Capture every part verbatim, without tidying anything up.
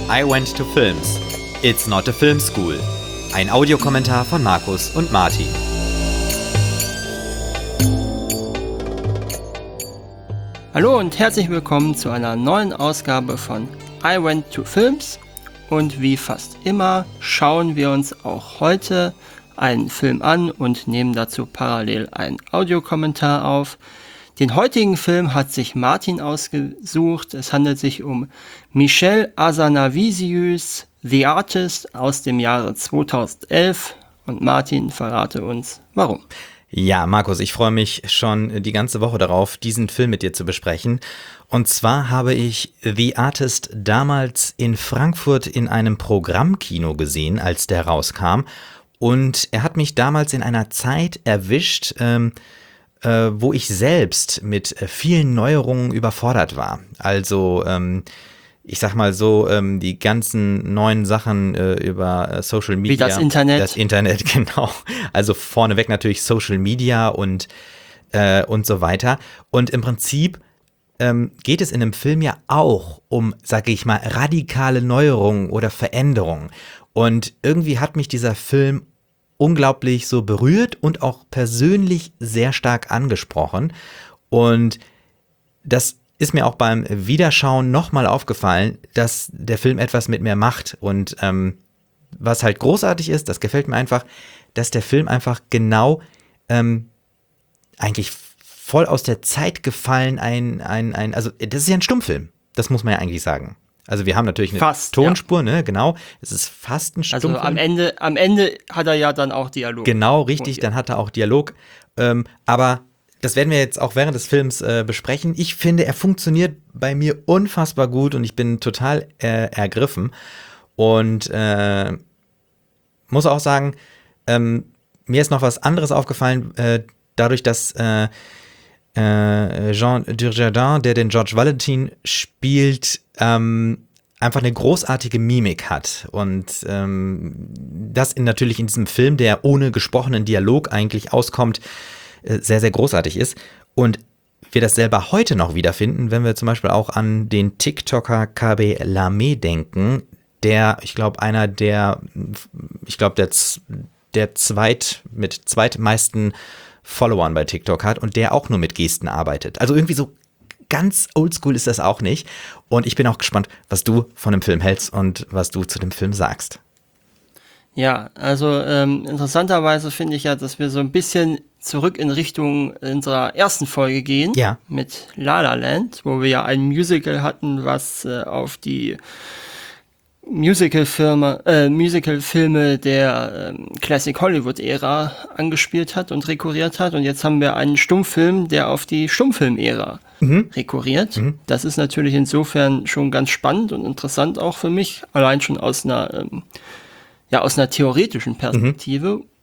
I went to films. It's not a film school. Ein Audiokommentar von Markus und Martin. Hallo und herzlich willkommen zu einer neuen Ausgabe von I went to films. Und wie fast immer schauen wir uns auch heute einen Film an und nehmen dazu parallel einen Audiokommentar auf. Den heutigen Film hat sich Martin ausgesucht. Es handelt sich um Michel Hazanavicius' The Artist aus dem Jahre zweitausendelf. Und Martin, verrate uns, warum. Ja, Markus, ich freue mich schon die ganze Woche darauf, diesen Film mit dir zu besprechen. Und zwar habe ich The Artist damals in Frankfurt in einem Programmkino gesehen, als der rauskam. Und er hat mich damals in einer Zeit erwischt, ähm, äh, wo ich selbst mit äh, vielen Neuerungen überfordert war. Also, ähm, ich sag mal so, ähm, die ganzen neuen Sachen äh, über äh, Social Media. Wie das Internet. Das Internet, genau. Also vorneweg natürlich Social Media und, äh, und so weiter. Und im Prinzip ähm, geht es in einem Film ja auch um, sage ich mal, radikale Neuerungen oder Veränderungen. Und irgendwie hat mich dieser Film unglaublich so berührt und auch persönlich sehr stark angesprochen. Und das ist mir auch beim Wiederschauen nochmal aufgefallen, dass der Film etwas mit mir macht. Und ähm, was halt großartig ist, das gefällt mir einfach, dass der Film einfach genau ähm, eigentlich voll aus der Zeit gefallen ein, ein, ein, also das ist ja ein Stummfilm, das muss man ja eigentlich sagen. Also wir haben natürlich eine fast, Tonspur, ja. ne, genau. Es ist fast ein Stummfilm. Also am Ende, am Ende hat er ja dann auch Dialog. Genau, richtig, dann hat er auch Dialog. Ähm, aber das werden wir jetzt auch während des Films äh, besprechen. Ich finde, er funktioniert bei mir unfassbar gut und ich bin total äh, ergriffen. Und äh, muss auch sagen, ähm, mir ist noch was anderes aufgefallen, äh, dadurch, dass äh, äh, Jean Dujardin, der den George Valentin spielt, ähm, einfach eine großartige Mimik hat. Und ähm, das in, natürlich in diesem Film, der ohne gesprochenen Dialog eigentlich auskommt, sehr, sehr großartig ist. Und wir das selber heute noch wiederfinden, wenn wir zum Beispiel auch an den TikToker K B Lame denken, der, ich glaube, einer der, ich glaube, der, der zweit, mit zweitmeisten Followern bei TikTok hat und der auch nur mit Gesten arbeitet. Also irgendwie so ganz oldschool ist das auch nicht. Und ich bin auch gespannt, was du von dem Film hältst und was du zu dem Film sagst. Ja, also ähm, interessanterweise finde ich ja, dass wir so ein bisschen zurück in Richtung unserer ersten Folge gehen, ja. Mit La La Land, wo wir ja ein Musical hatten, was äh, auf die Musical-Firma, äh, Musical-Filme der ähm, Classic Hollywood-Ära angespielt hat und rekurriert hat. Und jetzt haben wir einen Stummfilm, der auf die Stummfilm-Ära mhm. rekurriert. Mhm. Das ist natürlich insofern schon ganz spannend und interessant auch für mich, allein schon aus einer ähm, ja, aus einer theoretischen Perspektive. Mhm.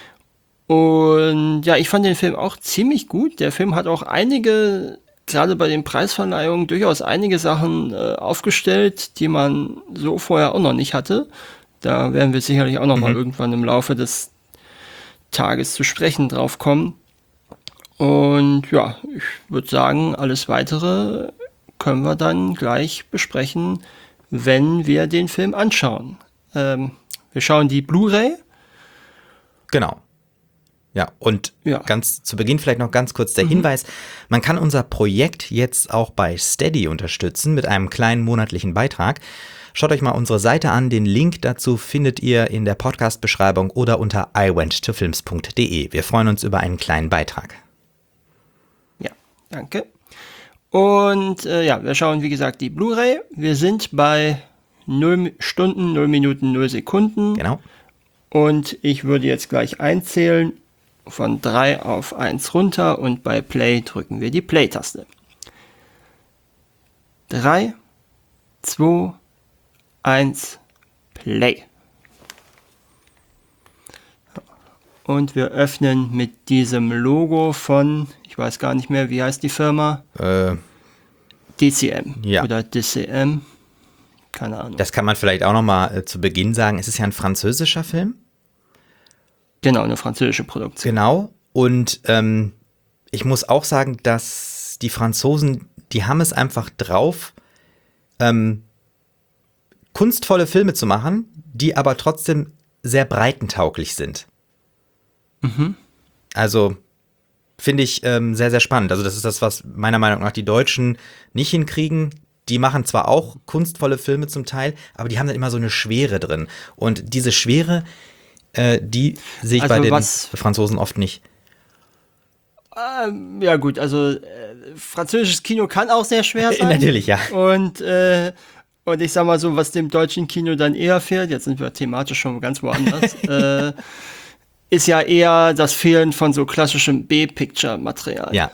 Und ja, ich fand den Film auch ziemlich gut. Der Film hat auch einige, gerade bei den Preisverleihungen, durchaus einige Sachen äh, aufgestellt, die man so vorher auch noch nicht hatte. Da werden wir sicherlich auch noch mhm. mal irgendwann im Laufe des Tages zu sprechen drauf kommen. Und ja, ich würde sagen, alles Weitere können wir dann gleich besprechen, wenn wir den Film anschauen. Ähm, Wir schauen die Blu-ray. Genau. Ja, und ja. ganz zu Beginn vielleicht noch ganz kurz der mhm. Hinweis, man kann unser Projekt jetzt auch bei Steady unterstützen mit einem kleinen monatlichen Beitrag. Schaut euch mal unsere Seite an, den Link dazu findet ihr in der Podcast-Beschreibung oder unter i went to films punkt de. Wir freuen uns über einen kleinen Beitrag. Ja, danke. Und äh, ja, wir schauen wie gesagt die Blu-ray. Wir sind bei null Stunden, null Minuten, null Sekunden. Genau. Und ich würde jetzt gleich einzählen, von drei auf eins runter und bei Play drücken wir die Play-Taste. drei, zwei, eins, Play. Und wir öffnen mit diesem Logo von, ich weiß gar nicht mehr, wie heißt die Firma? Äh, D C M ja. oder D C M. Keine Ahnung. Das kann man vielleicht auch noch mal äh, zu Beginn sagen. Es ist ja ein französischer Film. Genau, eine französische Produktion. Genau. Und ähm, ich muss auch sagen, dass die Franzosen, die haben es einfach drauf, ähm, kunstvolle Filme zu machen, die aber trotzdem sehr breitentauglich sind. Mhm. Also finde ich ähm, sehr, sehr spannend. Also das ist das, was meiner Meinung nach die Deutschen nicht hinkriegen. Die machen zwar auch kunstvolle Filme zum Teil, aber die haben dann immer so eine Schwere drin. Und diese Schwere, äh, die sehe ich Also bei den was- Franzosen oft nicht. Ähm, ja gut, also äh, französisches Kino kann auch sehr schwer sein. Natürlich, ja. Und, äh, und ich sag mal so, was dem deutschen Kino dann eher fehlt, jetzt sind wir thematisch schon ganz woanders, äh, ist ja eher das Fehlen von so klassischem B-Picture-Material. Ja,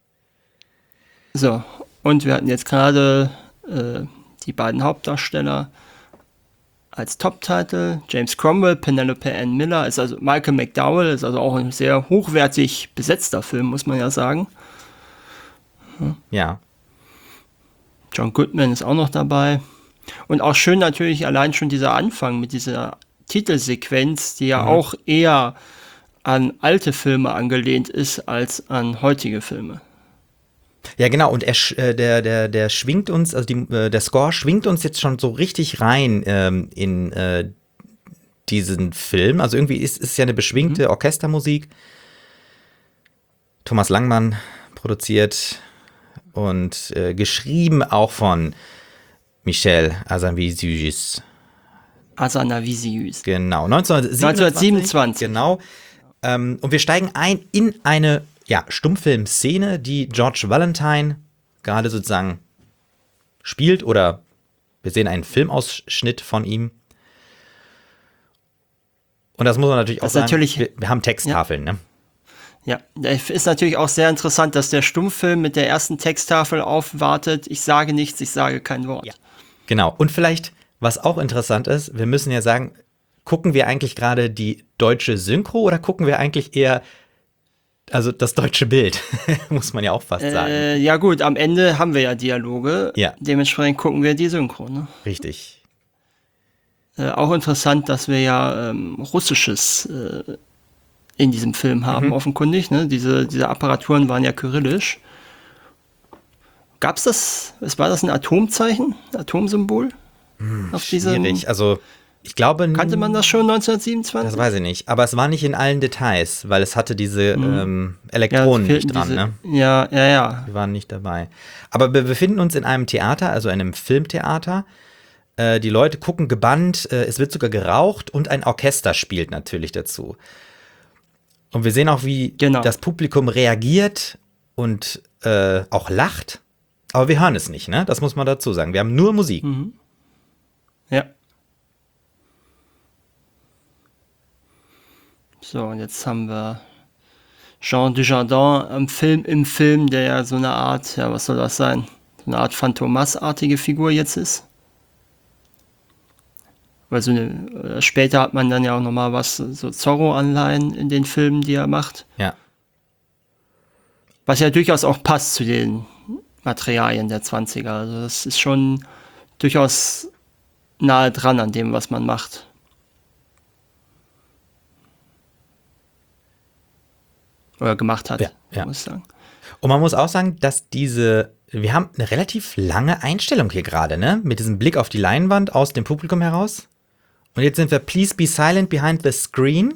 So, und wir hatten jetzt gerade äh, die beiden Hauptdarsteller als Top-Title. James Cromwell, Penelope Ann Miller, ist also Michael McDowell, ist also auch ein sehr hochwertig besetzter Film, muss man ja sagen. ja. John Goodman ist auch noch dabei. Und auch schön natürlich allein schon dieser Anfang mit dieser Titelsequenz, die ja Mhm. auch eher an alte Filme angelehnt ist als an heutige Filme. Ja, genau, und er, sch- äh, der, der, der schwingt uns, also die, äh, der Score schwingt uns jetzt schon so richtig rein ähm, in äh, diesen Film. Also irgendwie ist es ja eine beschwingte Orchestermusik. Thomas Langmann produziert und äh, geschrieben auch von Michel Hazanavicius. Hazanavicius. Genau, neunzehnhundertsiebenundzwanzig. neunzehnhundertsiebenundzwanzig. Genau. Ähm, und wir steigen ein in eine ja, Stummfilmszene, die George Valentine gerade sozusagen spielt, oder wir sehen einen Filmausschnitt von ihm. Und das muss man natürlich auch Das ist sagen, natürlich- wir, wir haben Texttafeln, ne? Ja, ist natürlich auch sehr interessant, dass der Stummfilm mit der ersten Texttafel aufwartet. Ich sage nichts, ich sage kein Wort. Ja. Genau. Und vielleicht, was auch interessant ist, wir müssen ja sagen, gucken wir eigentlich gerade die deutsche Synchro oder gucken wir eigentlich eher, also das deutsche Bild, muss man ja auch fast sagen. Äh, ja gut, am Ende haben wir ja Dialoge. Ja. Dementsprechend gucken wir die Synchro. Ne? Richtig. Äh, auch interessant, dass wir ja ähm, Russisches äh, in diesem Film haben, Mhm. offenkundig. Ne? Diese, diese Apparaturen waren ja kyrillisch. Gab's das, was war das, ein Atomzeichen? Atomsymbol? Auf diesem, Schwierig. Also, ich glaube, kannte man das schon neunzehnhundertsiebenundzwanzig? Das weiß ich nicht. Aber es war nicht in allen Details, weil es hatte diese ähm, Ja, Elektronen fehlten nicht dran, diese- ne? Ja, ja, ja. Die waren nicht dabei. Aber wir befinden uns in einem Theater, also einem Filmtheater. Äh, die Leute gucken gebannt, äh, es wird sogar geraucht und ein Orchester spielt natürlich dazu. Und wir sehen auch, wie Genau. das Publikum reagiert und äh, auch lacht. Aber wir hören es nicht, ne? Das muss man dazu sagen. Wir haben nur Musik. Ja. So, und jetzt haben wir Jean Dujardin am Film, im Film, der ja so eine Art, ja, was soll das sein? So eine Art Phantomas-artige Figur jetzt ist. Weil so eine, äh, später hat man dann ja auch nochmal was, so Zorro-Anleihen in den Filmen, die er macht. Ja. Was ja durchaus auch passt zu den Materialien der zwanziger. Also das ist schon durchaus nahe dran an dem, was man macht. Oder gemacht hat, Ja, ja. muss ich sagen. Und man muss auch sagen, dass diese, wir haben eine relativ lange Einstellung hier gerade, ne? Mit diesem Blick auf die Leinwand aus dem Publikum heraus. Und jetzt sind wir Please be silent behind the screen.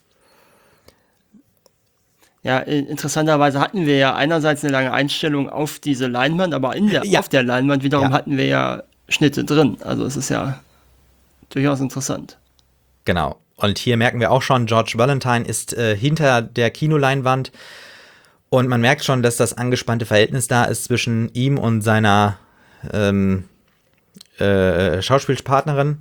Ja, äh, interessanterweise hatten wir ja einerseits eine lange Einstellung auf diese Leinwand, aber in der, Ja. auf der Leinwand wiederum Ja. hatten wir ja Schnitte drin. Also es ist ja durchaus interessant. Genau. Und hier merken wir auch schon, George Valentine ist äh, hinter der Kinoleinwand. Und man merkt schon, dass das angespannte Verhältnis da ist zwischen ihm und seiner ähm, äh, Schauspielpartnerin.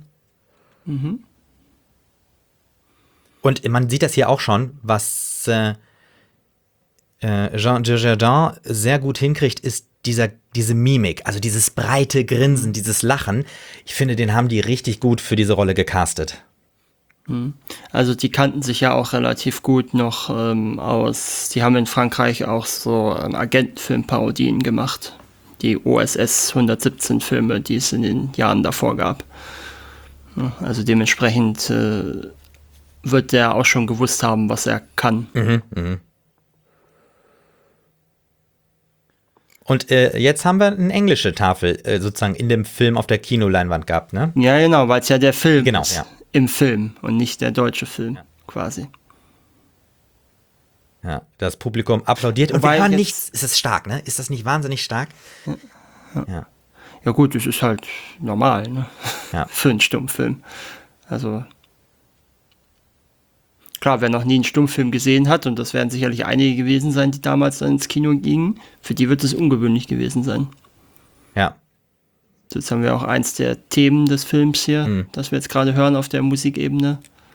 Und man sieht das hier auch schon, was äh, äh, Jean Dujardin sehr gut hinkriegt, ist dieser, diese Mimik, also dieses breite Grinsen, dieses Lachen. Ich finde, den haben die richtig gut für diese Rolle gecastet. Also die kannten sich ja auch relativ gut noch ähm, aus. Die haben in Frankreich auch so ähm, Agentenfilmparodien gemacht. Die O S S hundertsiebzehn Filme, die es in den Jahren davor gab. Ja, also dementsprechend äh, wird der auch schon gewusst haben, was er kann. Mhm, mhm. Und äh, jetzt haben wir eine englische Tafel äh, sozusagen in dem Film auf der Kinoleinwand gehabt, ne? Ja, genau, weil es ja der Film Genau, ist. ja. Im Film und nicht der deutsche Film, Ja. quasi. Ja, das Publikum applaudiert und Wobei wir hören jetzt- nichts. Ist das stark, ne? Ist das nicht wahnsinnig stark? Ja. Ja gut, das ist halt normal, ne? Ja. Für einen Stummfilm. Also klar, wer noch nie einen Stummfilm gesehen hat, und das werden sicherlich einige gewesen sein, die damals dann ins Kino gingen, für die wird es ungewöhnlich gewesen sein. Ja. So, jetzt haben wir auch eins der Themen des Films hier, Mhm. das wir jetzt gerade hören auf der Musikebene.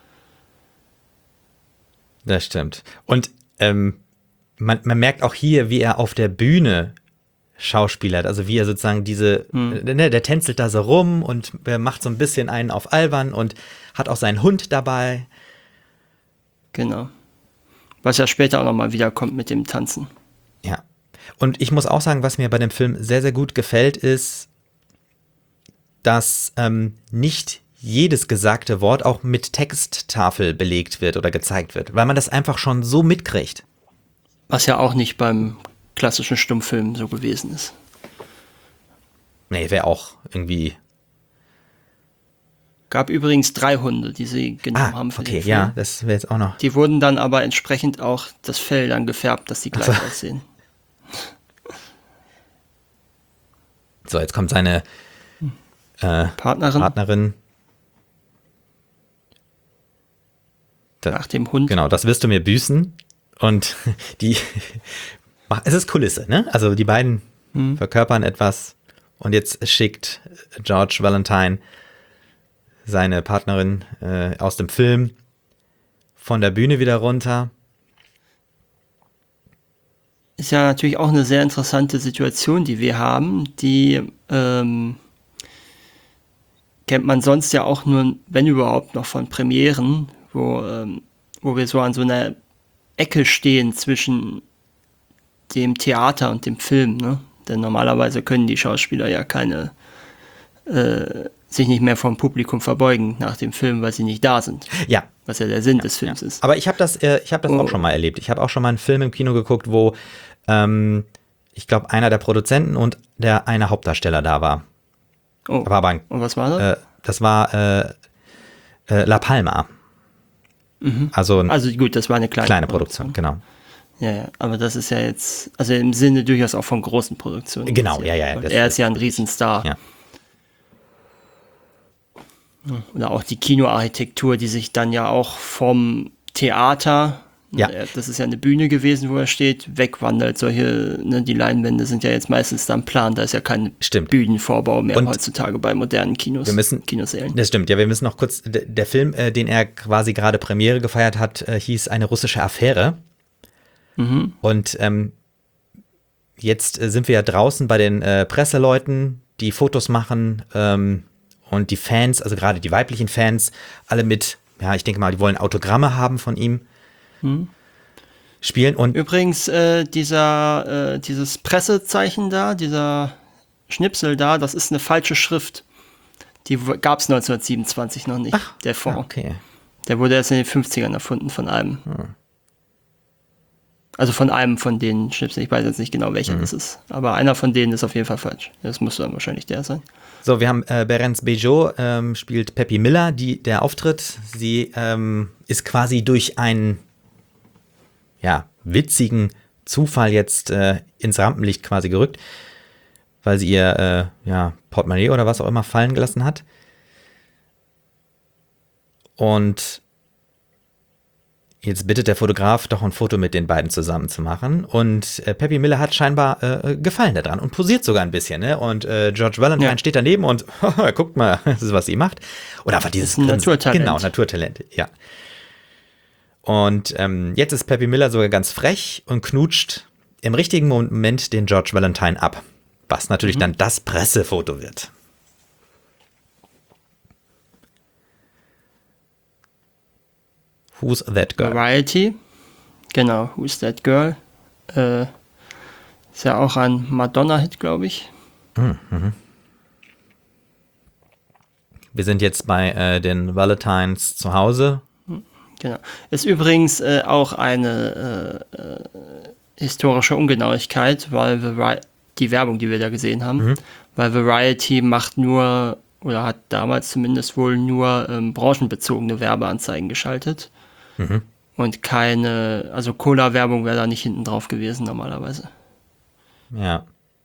Das stimmt. Und ähm, man, man merkt auch hier, wie er auf der Bühne schauspielert. Also wie er sozusagen diese, Hm. äh, ne, der tänzelt da so rum und er macht so ein bisschen einen auf albern und hat auch seinen Hund dabei. Genau. Was ja später auch nochmal wiederkommt mit dem Tanzen. Ja. Und ich muss auch sagen, was mir bei dem Film sehr, sehr gut gefällt, ist, dass ähm, nicht jedes gesagte Wort auch mit Texttafel belegt wird oder gezeigt wird, weil man das einfach schon so mitkriegt. Was ja auch nicht beim klassischen Stummfilm so gewesen ist. Nee, wäre auch irgendwie. Gab übrigens drei Hunde, die sie genommen Ah, haben für okay, den Film. ja, das wäre jetzt auch noch. Die wurden dann aber entsprechend auch das Fell dann gefärbt, dass sie gleich Ach so. aussehen. So, jetzt kommt seine äh, Partnerin Partnerin. Da, nach dem Hund. genau, das wirst du mir büßen. Und die, es ist Kulisse, ne? Also die beiden Hm. verkörpern etwas. Und jetzt schickt George Valentine seine Partnerin äh, aus dem Film von der Bühne wieder runter. Ist ja natürlich auch eine sehr interessante Situation, die wir haben. Die ähm, kennt man sonst ja auch nur, wenn überhaupt, noch von Premieren, wo, ähm, wo wir so an so einer Ecke stehen zwischen dem Theater und dem Film, ne? Denn normalerweise können die Schauspieler ja keine äh, sich nicht mehr vom Publikum verbeugen nach dem Film, weil sie nicht da sind. Ja, Was ja der Sinn des Films ist. aber ich habe das, äh, ich hab das Oh. auch schon mal erlebt. Ich habe auch schon mal einen Film im Kino geguckt, wo ähm, ich glaube, einer der Produzenten und der eine Hauptdarsteller da war. Oh. War aber ein, Und was war das? äh, das war äh, äh, La Palma. Also eine Also gut, das war eine kleine, kleine Produktion, genau. Ja, ja, aber das ist ja jetzt, also im Sinne durchaus auch von großen Produktionen. Genau, ja, ja, ja, Und das- er ist ja ein Riesenstar. Ja. Oder auch die Kinoarchitektur, die sich dann ja auch vom Theater, Ja. äh, das ist ja eine Bühne gewesen, wo er steht, wegwandelt. Solche, ne, die Leinwände sind ja jetzt meistens dann plan, da ist ja kein Stimmt. Bühnenvorbau mehr Und heutzutage bei modernen Kinos, wir müssen- Kinosälen. Das stimmt, ja, wir müssen noch kurz, der, der Film, äh, den er quasi gerade Premiere gefeiert hat, äh, hieß Eine russische Affäre. Mhm. Und ähm, jetzt äh, sind wir ja draußen bei den äh, Presseleuten, die Fotos machen ähm, und die Fans, also gerade die weiblichen Fans, alle mit, ja, ich denke mal, die wollen Autogramme haben von ihm, Mhm. spielen und Übrigens, äh, dieser, äh, dieses Pressezeichen da, dieser Schnipsel da, das ist eine falsche Schrift. Die gab es neunzehnhundertsiebenundzwanzig noch nicht, der Fond. Ah, okay. Der wurde erst in den fünfzigern erfunden von einem. Also von einem von den Schnipseln. Ich weiß jetzt nicht genau, welcher das ist. Aber einer von denen ist auf jeden Fall falsch. Das muss dann wahrscheinlich der sein. So, wir haben äh, Berence Bejo, ähm, spielt Peppy Miller, die, der auftritt. Sie ähm, ist quasi durch einen ja, witzigen Zufall jetzt äh, ins Rampenlicht quasi gerückt, weil sie ihr äh, ja, Portemonnaie oder was auch immer fallen gelassen hat. Und jetzt bittet der Fotograf doch ein Foto mit den beiden zusammen zu machen. Und äh, Peppy Miller hat scheinbar äh, Gefallen daran und posiert sogar ein bisschen. Ne? Und äh, George Valentine Ja. steht daneben und guckt mal, das ist, was sie macht. Oder einfach dieses Das ist ein Grinsen. Naturtalent. Genau, Naturtalent, ja. Und ähm, jetzt ist Peppy Miller sogar ganz frech und knutscht im richtigen Moment den George Valentine ab. Was natürlich dann das Pressefoto wird. Who's that girl? Variety. Genau, Who's That Girl? Äh, ist ja auch ein Madonna-Hit, glaube ich. Wir sind jetzt bei äh, den Valentines zu Hause. Genau. Ist übrigens äh, auch eine äh, äh, historische Ungenauigkeit, weil Vari die Werbung, die wir da gesehen haben. Mhm. Weil Variety macht nur, oder hat damals zumindest wohl nur ähm, branchenbezogene Werbeanzeigen geschaltet. Mhm. Und keine, also Cola-Werbung wäre da nicht hinten drauf gewesen normalerweise. Ja.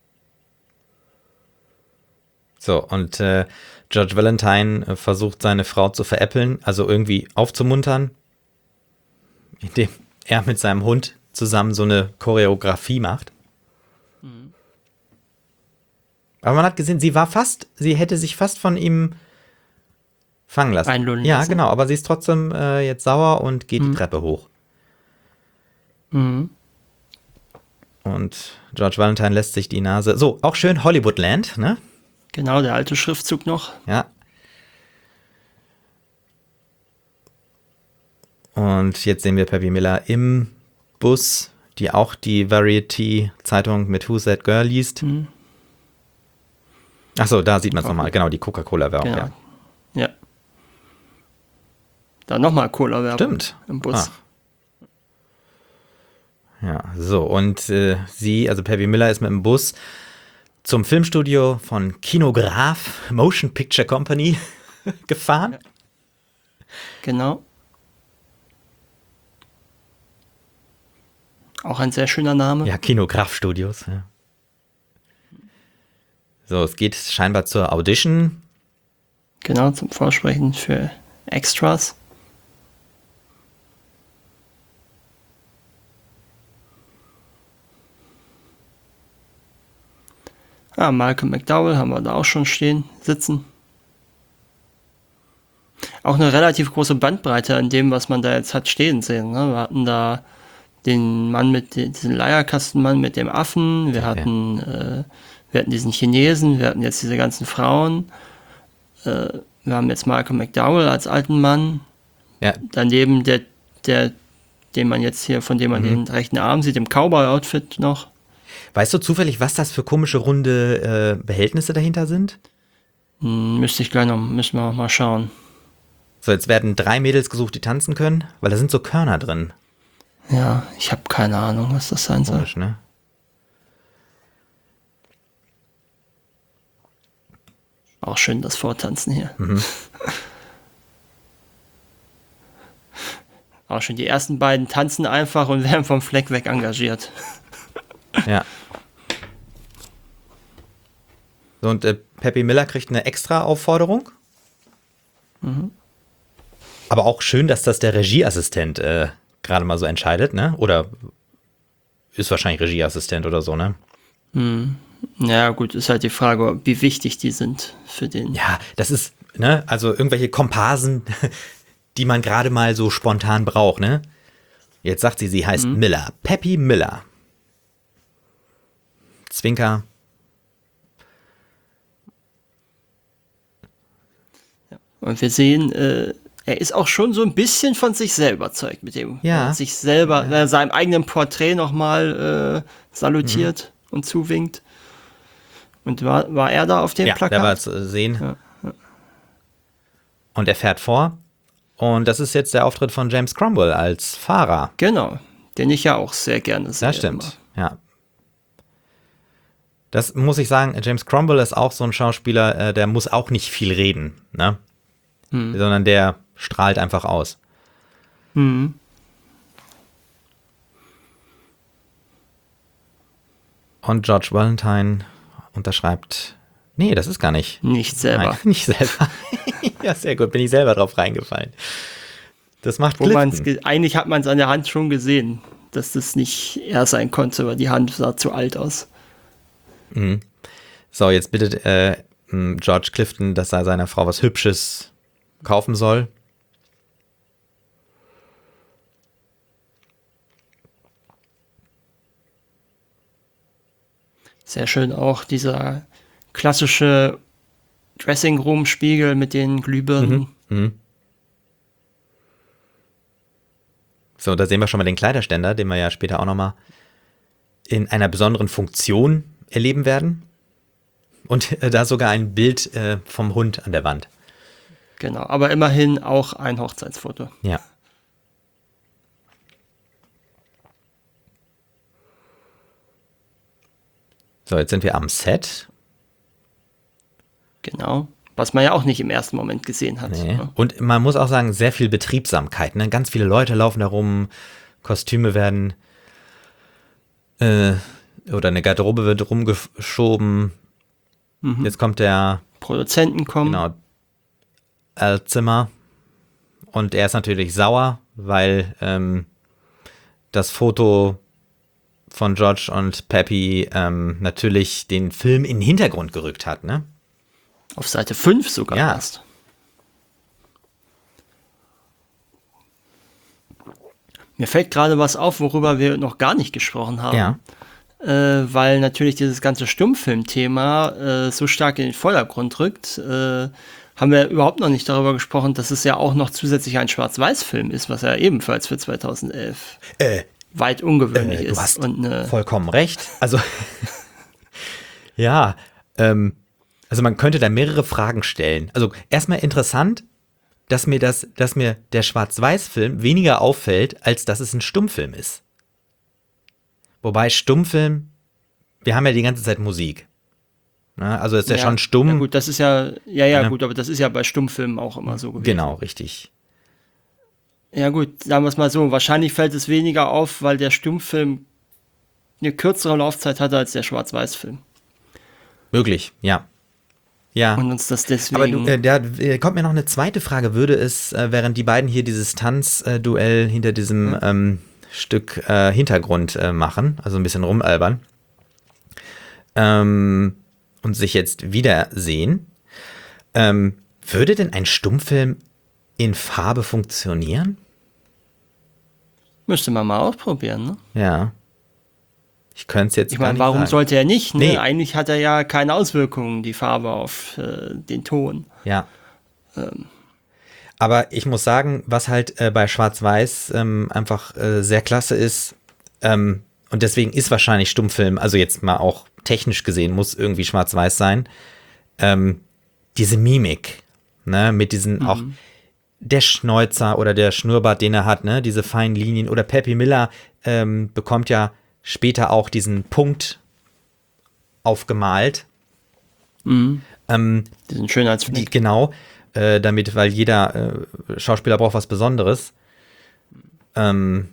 So, und äh, George Valentine äh, versucht seine Frau zu veräppeln, also irgendwie aufzumuntern, indem er mit seinem Hund zusammen so eine Choreografie macht. Mhm. Aber man hat gesehen, sie war fast, sie hätte sich fast von ihm fangen lassen. Einlullen ja, lassen. genau, aber sie ist trotzdem äh, jetzt sauer und geht Mhm. die Treppe hoch. Mhm. Und George Valentine lässt sich die Nase. So, auch schön Hollywoodland, ne? Genau, der alte Schriftzug noch. Ja. Und jetzt sehen wir Peppy Miller im Bus, die auch die Variety-Zeitung mit Who's That Girl liest. Mhm. Achso, da sieht man es nochmal. Genau, die Coca-Cola-Werbung. Genau. Ja. Ja. Dann nochmal Cola-Werbung. Stimmt. Im Bus. Ach. Ja, so. Und äh, sie, also Peppy Miller, ist mit dem Bus zum Filmstudio von Kinograph Motion Picture Company gefahren. Ja. Genau. Auch ein sehr schöner Name. Ja, Kinograph Studios. Ja. So, es geht scheinbar zur Audition. Genau, zum Vorsprechen für Extras. Ah, Malcolm McDowell haben wir da auch schon stehen, sitzen. Auch eine relativ große Bandbreite an dem, was man da jetzt hat stehen sehen. Ne? Wir hatten da den Mann mit den, diesen Leierkastenmann mit dem Affen, wir Okay. hatten, äh, wir hatten diesen Chinesen, wir hatten jetzt diese ganzen Frauen, äh, wir haben jetzt Malcolm McDowell als alten Mann, Ja, daneben der, der, den man jetzt hier, von dem man Mhm. den rechten Arm sieht, im Cowboy-Outfit noch. weißt du zufällig, was das für komische runde äh, Behältnisse dahinter sind? Hm, müsste ich gleich noch, müssen wir noch mal schauen. So, jetzt werden drei Mädels gesucht, die tanzen können, weil da sind so Körner drin. Ja, ich habe keine Ahnung, was das sein soll. Komisch, ne? Auch schön das Vortanzen hier. Mhm. Auch schön, die ersten beiden tanzen einfach und werden vom Fleck weg engagiert. Ja. So, und äh, Peppy Miller kriegt eine extra Aufforderung. Mhm. Aber auch schön, dass das der Regieassistent äh, gerade mal so entscheidet, ne? Oder ist wahrscheinlich Regieassistent oder so, ne? Hm. Ja, gut, ist halt die Frage, wie wichtig die sind für den. Ja, das ist, ne? Also irgendwelche Komparsen, die man gerade mal so spontan braucht, ne? Jetzt sagt sie, sie heißt Mhm. Miller. Peppy Miller. Zwinker. Und wir sehen, äh, er ist auch schon so ein bisschen von sich selber überzeugt mit dem. Ja. Er sich selber, ja. seinem eigenen Porträt nochmal äh, salutiert Mhm. und zuwinkt. Und war, war er da auf dem Ja, Plakat? der war zu sehen. Ja, ja. Und er fährt vor. Und das ist jetzt der Auftritt von James Cromwell als Fahrer. Genau, den ich ja auch sehr gerne sehe. Das stimmt, ja. Das muss ich sagen, James Cromwell ist auch so ein Schauspieler, äh, der muss auch nicht viel reden, ne? Hm. Sondern der strahlt einfach aus. Hm. Und George Valentine unterschreibt, nee, das ist gar nicht. Nicht selber. Nein, nicht selber. Ja, sehr gut, bin ich selber drauf reingefallen. Das macht Wo man's Clifton. ge- eigentlich hat man es an der Hand schon gesehen, dass das nicht er sein konnte, weil die Hand sah zu alt aus. Mhm. So, jetzt bittet äh, m, George Clifton, dass er seiner Frau was Hübsches kaufen soll. Sehr schön auch dieser klassische Dressing Room Spiegel mit den Glühbirnen. Mhm. So, da sehen wir schon mal den Kleiderständer, den wir ja später auch nochmal in einer besonderen Funktion erleben werden. Und äh, da sogar ein Bild äh, vom Hund an der Wand. Genau, aber immerhin auch ein Hochzeitsfoto. Ja. So, jetzt sind wir am Set. Genau. Was man ja auch nicht im ersten Moment gesehen hat. Nee. Ne? Und man muss auch sagen, sehr viel Betriebsamkeit. Ne? Ganz viele Leute laufen da rum, Kostüme werden äh, oder eine Garderobe wird rumgeschoben. Mhm. Jetzt kommt der Produzenten kommen. Genau. Al Zimmer. Und er ist natürlich sauer, weil ähm, das Foto von George und Peppy ähm, natürlich den Film in den Hintergrund gerückt hat, ne? Auf Seite fünf sogar ja. erst. Mir fällt gerade was auf, worüber wir noch gar nicht gesprochen haben. Ja. Äh, weil natürlich dieses ganze Stummfilmthema äh, so stark in den Vordergrund rückt, äh, haben wir überhaupt noch nicht darüber gesprochen, dass es ja auch noch zusätzlich ein Schwarz-Weiß-Film ist, was ja ebenfalls für zweitausendelf äh, weit ungewöhnlich äh, du ist. hast und, äh, vollkommen recht. Also, ja, ähm, also man könnte da mehrere Fragen stellen. Also erstmal interessant, dass mir das, dass mir der Schwarz-Weiß-Film weniger auffällt, als dass es ein Stummfilm ist. Wobei Stummfilm, wir haben ja die ganze Zeit Musik. Ne? Also ist ja, ja schon stumm. Ja gut, das ist ja, ja, ja, ja, gut, aber das ist ja bei Stummfilmen auch immer so gewesen. Genau, richtig. Ja gut, sagen wir es mal so, wahrscheinlich fällt es weniger auf, weil der Stummfilm eine kürzere Laufzeit hatte als der Schwarz-Weiß-Film. Möglich, ja. Ja. Und uns das deswegen. Aber du, äh, da äh, kommt mir noch eine zweite Frage. Würde es, äh, während die beiden hier dieses Tanzduell hinter diesem mhm. ähm, Stück äh, Hintergrund äh, machen, also ein bisschen rumalbern, ähm, und sich jetzt wiedersehen, ähm, würde denn ein Stummfilm in Farbe funktionieren? Müsste man mal ausprobieren, ne? Ja. Ich könnte es jetzt Ich gar meine, nicht warum sagen. sollte er nicht? Ne? Nee. Eigentlich hat er ja keine Auswirkungen, die Farbe auf äh, den Ton. Ja. Ähm. Aber ich muss sagen, was halt äh, bei Schwarz-Weiß ähm, einfach äh, sehr klasse ist, ähm, und deswegen ist wahrscheinlich Stummfilm, also jetzt mal auch technisch gesehen, muss irgendwie Schwarz-Weiß sein, ähm, diese Mimik, ne, mit diesen mhm. auch der Schnäuzer oder der Schnurrbart, den er hat, ne, diese feinen Linien, oder Peppy Miller ähm, bekommt ja später auch diesen Punkt aufgemalt. Mhm. Ähm, diesen Schönheitsfleck. Die, genau, äh, damit, weil jeder äh, Schauspieler braucht was Besonderes. Ähm,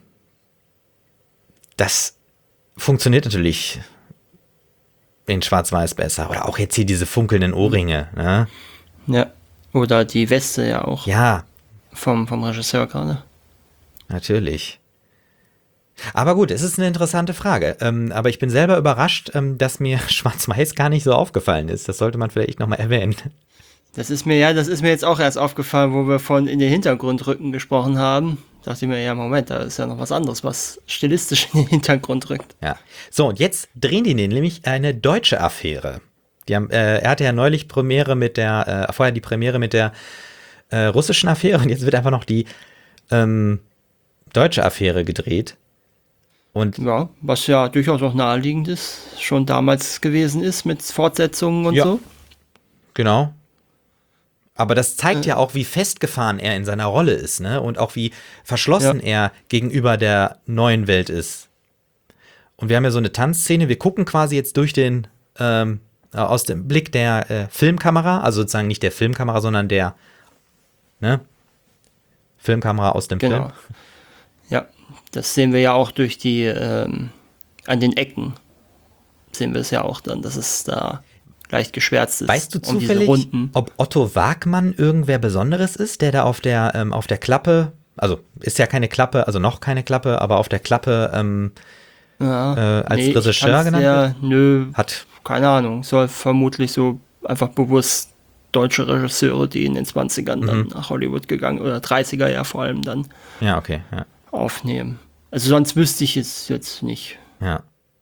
das funktioniert natürlich in Schwarz-Weiß besser. Oder auch jetzt hier diese funkelnden Ohrringe. Ne? Ja, oder die Weste ja auch. Ja. Vom, vom Regisseur gerade. Natürlich. Aber gut, es ist eine interessante Frage. Ähm, aber ich bin selber überrascht, ähm, dass mir Schwarz-Weiß gar nicht so aufgefallen ist. Das sollte man vielleicht nochmal erwähnen. Das ist mir, ja, das ist mir jetzt auch erst aufgefallen, wo wir von in den Hintergrund rücken gesprochen haben. Da dachte ich mir, ja, Moment, da ist ja noch was anderes, was stilistisch in den Hintergrund rückt. Ja. So, und jetzt drehen die nämlich eine deutsche Affäre. Die haben, äh, er hatte ja neulich Premiere mit der, äh, vorher die Premiere mit der äh, russischen Affäre, und jetzt wird einfach noch die ähm, deutsche Affäre gedreht. Und ja, was ja durchaus auch naheliegend ist, schon damals gewesen ist mit Fortsetzungen und ja, so. Genau. Aber das zeigt äh. ja auch, wie festgefahren er in seiner Rolle ist, ne? Und auch wie verschlossen ja. er gegenüber der neuen Welt ist. Und wir haben ja so eine Tanzszene, wir gucken quasi jetzt durch den, ähm, aus dem Blick der äh, Filmkamera, also sozusagen nicht der Filmkamera, sondern der, ne? Filmkamera aus dem genau. Film. Ja, das sehen wir ja auch durch die, ähm, an den Ecken sehen wir es ja auch dann, dass es da leicht geschwärzt ist. Weißt du zufällig, um ob Otto Wagmann irgendwer Besonderes ist, der da auf der, ähm, auf der Klappe, also ist ja keine Klappe, also noch keine Klappe, aber auf der Klappe ähm, ja, äh, als nee, Regisseur genannt der, wird? Nö, hat keine Ahnung, soll vermutlich so einfach bewusst deutsche Regisseure, die in den zwanzigern mhm. dann nach Hollywood gegangen, oder dreißiger ja vor allem dann ja, okay, ja. aufnehmen. Also sonst wüsste ich es jetzt nicht. Ja.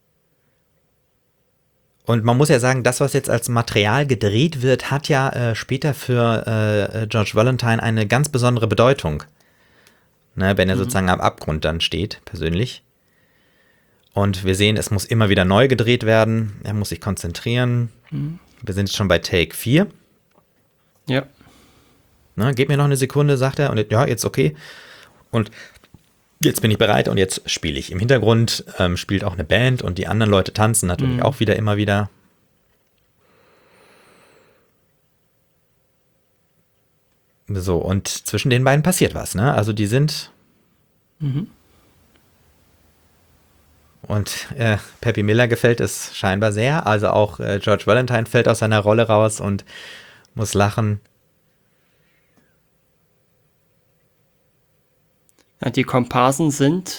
Und man muss ja sagen, das, was jetzt als Material gedreht wird, hat ja äh, später für äh, George Valentine eine ganz besondere Bedeutung. Ne, wenn er mhm. sozusagen am Abgrund dann steht, persönlich. Und wir sehen, es muss immer wieder neu gedreht werden. Er muss sich konzentrieren. Mhm. Wir sind jetzt schon bei Take vier. Ja. Ne, gib mir noch eine Sekunde, sagt er. Und ja, jetzt okay. Und Jetzt bin ich bereit und jetzt spiele ich. Im Hintergrund ähm, spielt auch eine Band und die anderen Leute tanzen natürlich Mhm. auch wieder immer wieder. So, und zwischen den beiden passiert was, ne? Also die sind Mhm. und äh, Peppy Miller gefällt es scheinbar sehr. Also auch äh, George Valentine fällt aus seiner Rolle raus und muss lachen. Ja, die Komparsen sind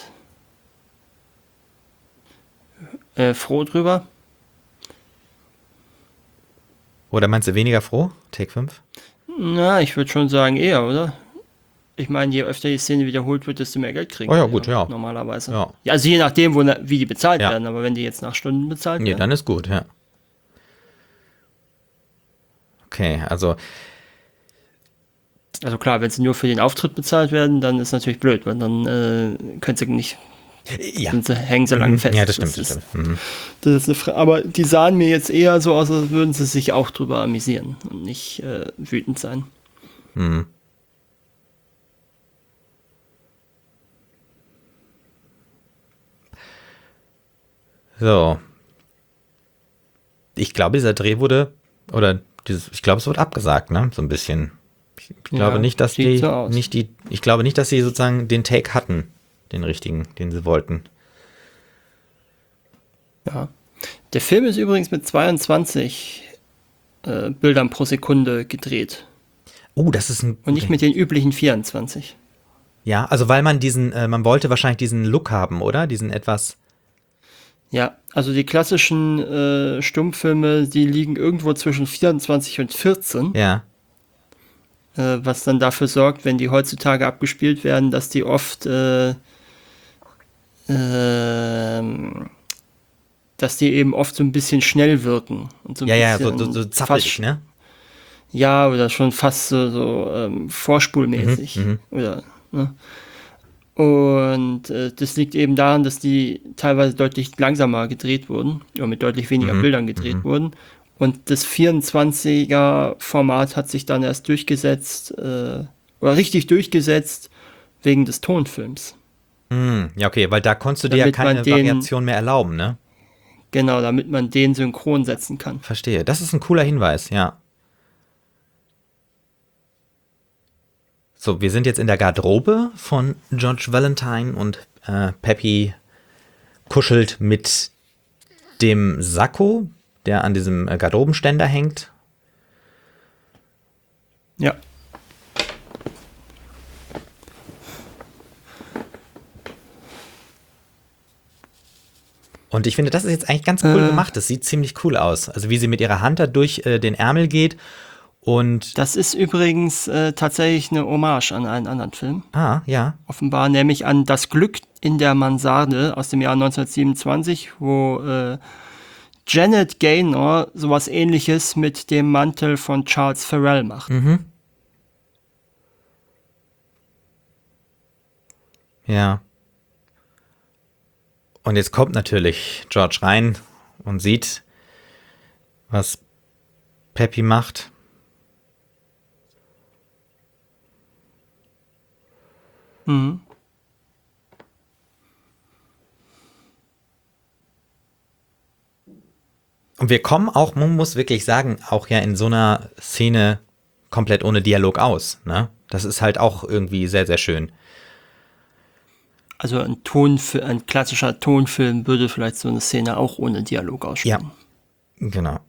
äh, froh drüber. Oder meinst du weniger froh? Take fünf? Na, ich würde schon sagen eher, oder? Ich meine, je öfter die Szene wiederholt wird, desto mehr Geld kriegen Oh ja, die gut, ja. normalerweise. Ja. Ja, also je nachdem, wo, na- wie die bezahlt Ja. werden, aber wenn die jetzt nach Stunden bezahlt Nee, werden. dann ist gut, ja. Okay, also Also klar, wenn sie nur für den Auftritt bezahlt werden, dann ist natürlich blöd, weil dann äh, können sie nicht, ja. sind sie, hängen sie lange Mhm. fest. Ja, das stimmt, das ist, stimmt. Mhm. das ist eine Fra- aber die sahen mir jetzt eher so aus, als würden sie sich auch drüber amüsieren und nicht äh, wütend sein. Mhm. So. Ich glaube, dieser Dreh wurde, oder dieses, ich glaube, es wurde abgesagt, ne? So ein bisschen. Ich, ich glaube Ja, nicht, dass sieht die, so aus. nicht die, ich glaube nicht, dass sie sozusagen den Take hatten, den richtigen, den sie wollten. Ja. Der Film ist übrigens mit zweiundzwanzig äh, Bildern pro Sekunde gedreht Oh, das ist ein. und nicht mit den üblichen vierundzwanzig. Ja, also weil man diesen, äh, man wollte wahrscheinlich diesen Look haben, oder? Diesen etwas. Ja, also die klassischen äh, Stummfilme, die liegen irgendwo zwischen vierundzwanzig und vierzehn, Ja. äh, was dann dafür sorgt, wenn die heutzutage abgespielt werden, dass die oft äh, ähm, dass die eben oft so ein bisschen schnell wirken. Und so ein Ja, ja, so, bisschen so, so zappelig, fast, ne? Ja, oder schon fast so, so ähm, vorspulmäßig. Mhm, mhm. Oder, ne? Und äh, das liegt eben daran, dass die teilweise deutlich langsamer gedreht wurden, oder mit deutlich weniger Mhm, Bildern gedreht wurden. Und das vierundzwanziger-Format hat sich dann erst durchgesetzt, äh, oder richtig durchgesetzt, wegen des Tonfilms. Hm, ja, okay, weil da konntest du dir ja Damit man keine den- Variation mehr erlauben, ne? Genau, damit man den synchron setzen kann. Verstehe. Das ist ein cooler Hinweis, ja. So, wir sind jetzt in der Garderobe von George Valentine und äh, Peppy kuschelt mit dem Sakko, der an diesem äh, Garderobenständer hängt. Ja. Und ich finde, das ist jetzt eigentlich ganz cool Äh. gemacht. Das sieht ziemlich cool aus. Also wie sie mit ihrer Hand da durch äh, den Ärmel geht und Das ist übrigens äh, tatsächlich eine Hommage an einen anderen Film. ah, ja. Offenbar, nämlich an Das Glück in der Mansarde aus dem Jahr neunzehnhundertsiebenundzwanzig, wo äh, Janet Gaynor sowas ähnliches mit dem Mantel von Charles Farrell macht. Mhm. Ja. Und jetzt kommt natürlich George rein und sieht, was Peppy macht. Mhm. Und wir kommen auch, man muss wirklich sagen, auch ja in so einer Szene komplett ohne Dialog aus. Ne? Das ist halt auch irgendwie sehr, sehr schön. Also ein, Tonfi- ein klassischer Tonfilm würde vielleicht so eine Szene auch ohne Dialog ausspielen. Genau.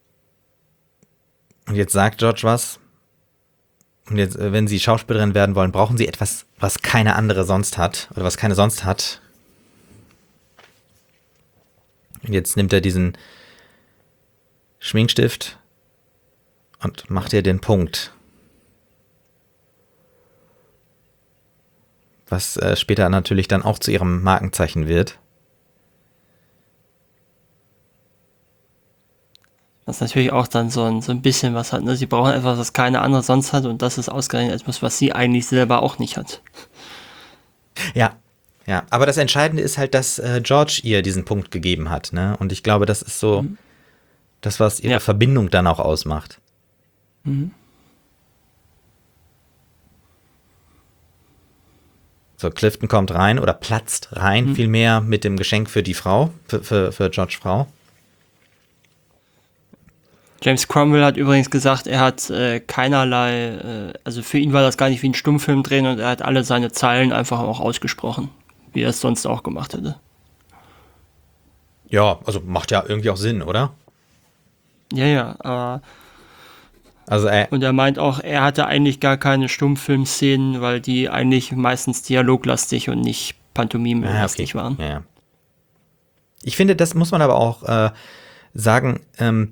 Und jetzt sagt George was. Und jetzt, äh, wenn Sie Schauspielerin werden wollen, brauchen Sie etwas, was keine andere sonst hat. Oder was keine sonst hat. Und jetzt nimmt er diesen Schminkstift und macht ihr den Punkt. Was äh, später natürlich dann auch zu ihrem Markenzeichen wird. Was natürlich auch dann so ein, so ein bisschen was hat. Ne? Sie brauchen etwas, was keine andere sonst hat, und das ist ausgerechnet etwas, was sie eigentlich selber auch nicht hat. Ja, ja. Aber das Entscheidende ist halt, dass äh, George ihr diesen Punkt gegeben hat. Ne? Und ich glaube, das ist so Mhm. das, was ihre Ja. Verbindung dann auch ausmacht. Mhm. So, Clifton kommt rein oder platzt rein, Mhm. vielmehr mit dem Geschenk für die Frau, für, für, für George Frau. James Cromwell hat übrigens gesagt, er hat äh, keinerlei, äh, also für ihn war das gar nicht wie ein Stummfilm drehen und er hat alle seine Zeilen einfach auch ausgesprochen, wie er es sonst auch gemacht hätte. Ja, also macht ja irgendwie auch Sinn, oder? Ja, ja, aber Also, äh, und er meint auch, er hatte eigentlich gar keine Stummfilmszenen, weil die eigentlich meistens dialoglastig und nicht pantomimelastig ah, okay. waren. Ja, ja. Ich finde, das muss man aber auch äh, sagen, ähm,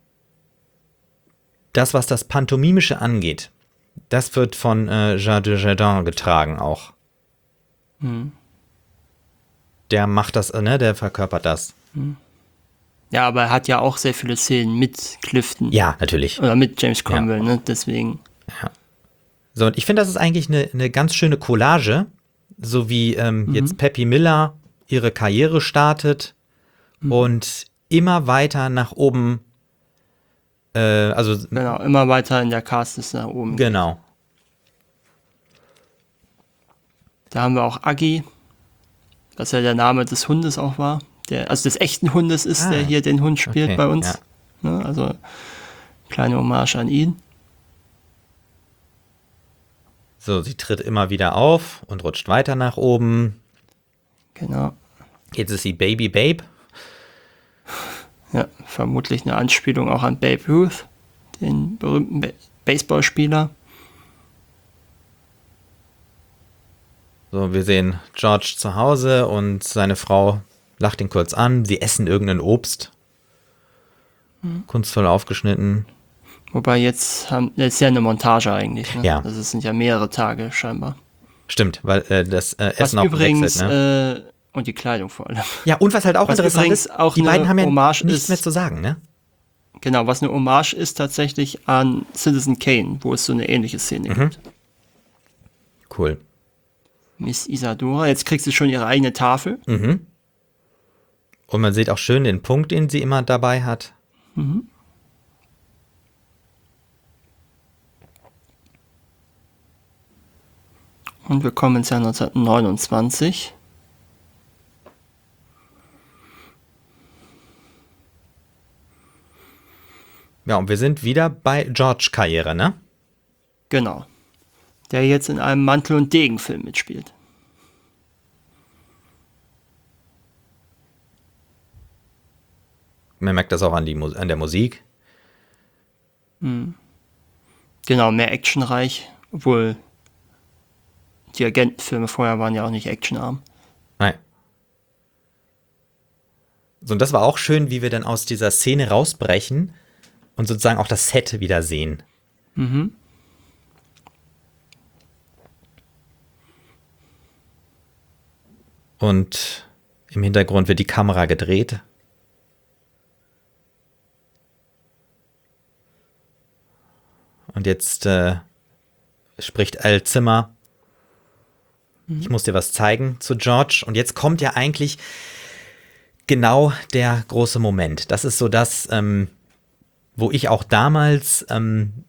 das, was das Pantomimische angeht, das wird von äh, Jean Dujardin getragen auch. Hm. Der macht das, äh, ne, der verkörpert das. Ja, aber er hat ja auch sehr viele Szenen mit Clifton. Ja, natürlich. Oder mit James Cromwell, Ja. ne? Deswegen. So, und ich finde, das ist eigentlich eine, eine ganz schöne Collage, so wie ähm, Mhm. jetzt Peppy Miller ihre Karriere startet Mhm. und immer weiter nach oben, äh, also Genau, immer weiter in der Cast ist nach oben. genau. Da haben wir auch Aggie, was ja der Name des Hundes auch war. Der, also des echten Hundes ist, Ah, der hier den Hund spielt okay, bei uns. ja. Ne, also kleine Hommage an ihn. So, sie tritt immer wieder auf und rutscht weiter nach oben. Genau. Jetzt ist sie Baby Babe. Ja, vermutlich eine Anspielung auch an Babe Ruth, den berühmten Ba- Baseballspieler. So, wir sehen George zu Hause und seine Frau lacht ihn kurz an. Sie essen irgendein Obst. Mhm. Kunstvoll aufgeschnitten. Wobei jetzt haben, das ist ja eine Montage eigentlich. Ne? Ja. Also es sind ja mehrere Tage scheinbar. Stimmt, weil äh, das äh, Was Essen auch übrigens, wechselt, ne? äh, und die Kleidung vor allem. Ja, und was halt auch was interessant übrigens ist, auch die eine beiden haben ja Hommage nichts ist- mehr zu sagen, ne? Genau, was eine Hommage ist tatsächlich an Citizen Kane, wo es so eine ähnliche Szene Mhm. gibt. Cool. Miss Isadora, jetzt kriegt sie schon ihre eigene Tafel. Mhm. Und man sieht auch schön den Punkt, den sie immer dabei hat. Mhm. Und wir kommen ins Jahr neunzehnhundertneunundzwanzig. Ja, und wir sind wieder bei George-Karriere, ne? Genau. Der jetzt in einem Mantel- und Degen-Film mitspielt. Man merkt das auch an, die Mu- an der Musik. Genau, mehr actionreich, obwohl die Agentenfilme vorher waren ja auch nicht actionarm. Nein. So, und das war auch schön, wie wir dann aus dieser Szene rausbrechen und sozusagen auch das Set wieder sehen. Mhm. Und im Hintergrund wird die Kamera gedreht. Und jetzt äh, spricht Al Zimmer. Ich muss dir was zeigen zu George. Und jetzt kommt ja eigentlich genau der große Moment. Das ist so das, ähm, wo ich auch damals, ähm,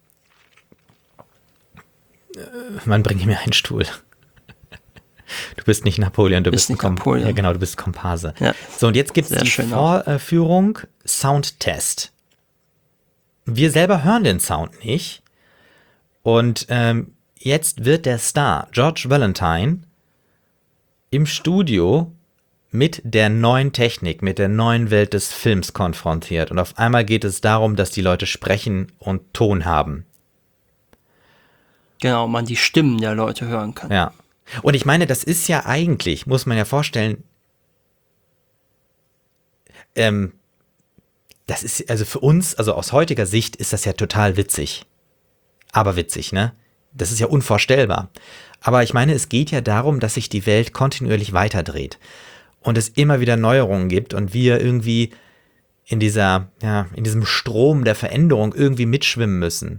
äh, man bringe mir einen Stuhl. Du bist nicht Napoleon, du Bist bist, ein nicht Kom- Napoleon. Ja, genau, du bist Komparse. Ja. So, und jetzt gibt es Sehr die schön auch. Vorführung Soundtest. Wir selber hören den Sound nicht. Und ähm, jetzt wird der Star George Valentine im Studio mit der neuen Technik, mit der neuen Welt des Films konfrontiert. Und auf einmal geht es darum, dass die Leute sprechen und Ton haben. Genau, man die Stimmen der Leute hören kann. Ja. Und ich meine, das ist ja eigentlich, muss man ja vorstellen, ähm, das ist, also für uns, also aus heutiger Sicht ist das ja total witzig. Aber witzig, ne? Das ist ja unvorstellbar. Aber ich meine, es geht ja darum, dass sich die Welt kontinuierlich weiterdreht und es immer wieder Neuerungen gibt und wir irgendwie in dieser, ja, in diesem Strom der Veränderung irgendwie mitschwimmen müssen.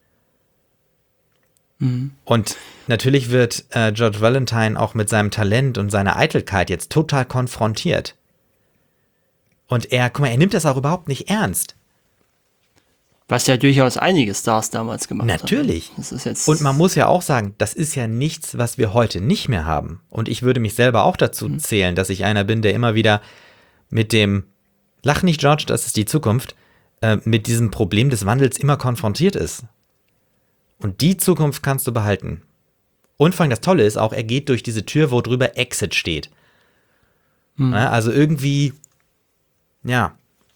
Mhm. Und natürlich wird äh, George Valentine auch mit seinem Talent und seiner Eitelkeit jetzt total konfrontiert. Und er, guck mal, er nimmt das auch überhaupt nicht ernst. Was ja durchaus einige Stars damals gemacht Natürlich. haben. Das ist jetzt Und man muss ja auch sagen, das ist ja nichts, was wir heute nicht mehr haben. Und ich würde mich selber auch dazu Mhm. zählen, dass ich einer bin, der immer wieder mit dem, lach nicht George, das ist die Zukunft, äh, mit diesem Problem des Wandels immer konfrontiert ist. Und die Zukunft kannst du behalten. Und vor allem das Tolle ist auch, er geht durch diese Tür, wo drüber Exit steht. Mhm. Ja, also irgendwie, ja.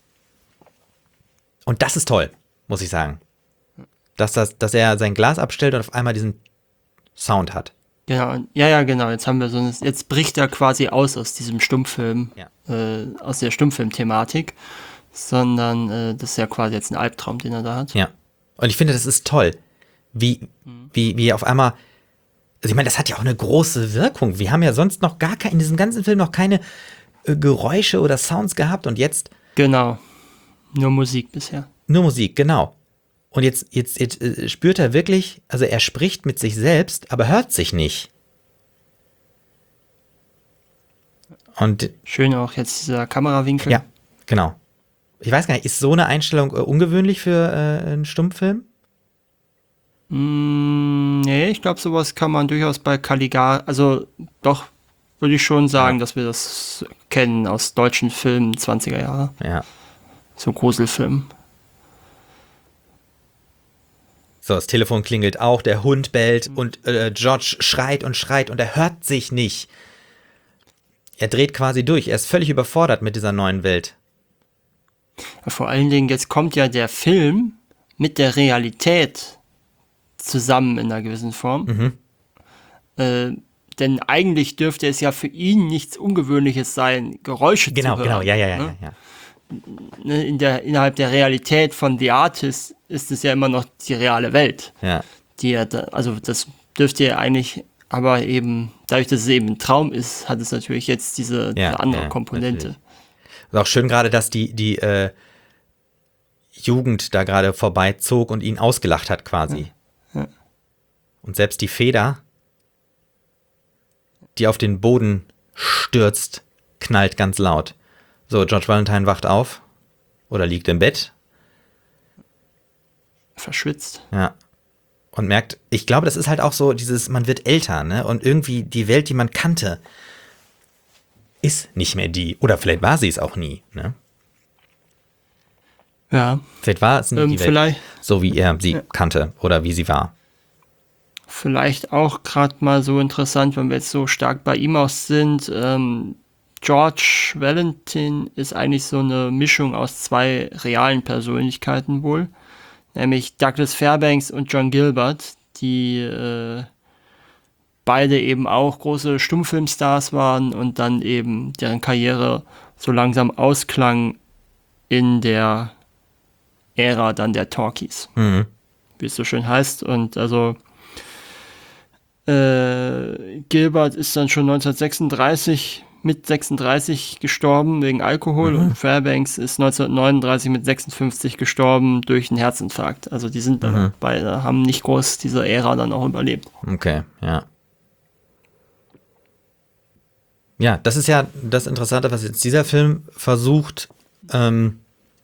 Und das ist toll, muss ich sagen. Dass, das, dass er sein Glas abstellt und auf einmal diesen Sound hat. Genau, ja, ja, genau. Jetzt haben wir so eine, jetzt bricht er quasi aus aus diesem Stummfilm, Ja. äh, aus der Stummfilm-Thematik, sondern äh, das ist ja quasi jetzt ein Albtraum, den er da hat. Ja. Und ich finde, das ist toll, wie, wie, wie auf einmal, also ich meine, das hat ja auch eine große Wirkung. Wir haben ja sonst noch gar kein, in diesem ganzen Film noch keine äh, Geräusche oder Sounds gehabt und jetzt Genau. Nur Musik bisher. nur Musik, genau. Und jetzt, jetzt, jetzt äh, spürt er wirklich, also er spricht mit sich selbst, aber hört sich nicht. Und Schön auch jetzt dieser Kamerawinkel. ja, genau. Ich weiß gar nicht, ist so eine Einstellung äh, ungewöhnlich für äh, einen Stummfilm? Mm, nee, ich glaube, sowas kann man durchaus bei Caligari, also doch, würde ich schon sagen, Ja. dass wir das kennen aus deutschen Filmen zwanziger Jahre. Ja. So Gruselfilmen. So, das Telefon klingelt auch, der Hund bellt und äh, George schreit und schreit und er hört sich nicht. Er dreht quasi durch, er ist völlig überfordert mit dieser neuen Welt. Ja, vor allen Dingen, jetzt kommt ja der Film mit der Realität zusammen in einer gewissen Form. Mhm. Äh, denn eigentlich dürfte es ja für ihn nichts Ungewöhnliches sein, Geräusche Genau, zu hören. genau, ja, ja, ja, ne? ja, ja. Ne, In der, innerhalb der Realität von The Artist ist es ja immer noch die reale Welt. Ja, Die er da, also das dürfte ja eigentlich, aber eben, dadurch, dass es eben ein Traum ist, hat es natürlich jetzt diese, Ja, diese andere ja, Komponente. natürlich. ist auch schön gerade, dass die, die äh, Jugend da gerade vorbeizog und ihn ausgelacht hat quasi. Ja, ja. Und selbst die Feder, die auf den Boden stürzt, knallt ganz laut. So, George Valentine wacht auf oder liegt im Bett, Verschwitzt. ja, und merkt, ich glaube, das ist halt auch so dieses, man wird älter, ne, und irgendwie die Welt, die man kannte, ist nicht mehr die, oder vielleicht war sie es auch nie, ne. Ja, Vielleicht war es nie ähm, die Welt, vielleicht, so wie er sie Ja. kannte oder wie sie war. vielleicht auch gerade mal so interessant, wenn wir jetzt so stark bei ihm aus sind. Ähm, George Valentine ist eigentlich so eine Mischung aus zwei realen Persönlichkeiten wohl. Nämlich Douglas Fairbanks und John Gilbert, die äh, beide eben auch große Stummfilmstars waren und dann eben deren Karriere so langsam ausklang in der Ära dann der Talkies, Mhm. wie es so schön heißt. Und also äh, Gilbert ist dann schon neunzehnhundertsechsunddreißig mit sechsunddreißig gestorben wegen Alkohol Mhm. und Fairbanks ist neunzehnhundertneununddreißig mit sechsundfünfzig gestorben durch einen Herzinfarkt. Also die sind dann Mhm. beide, haben nicht groß diese Ära dann auch überlebt. Okay, ja. Ja, das ist ja das Interessante, was jetzt dieser Film versucht, ähm,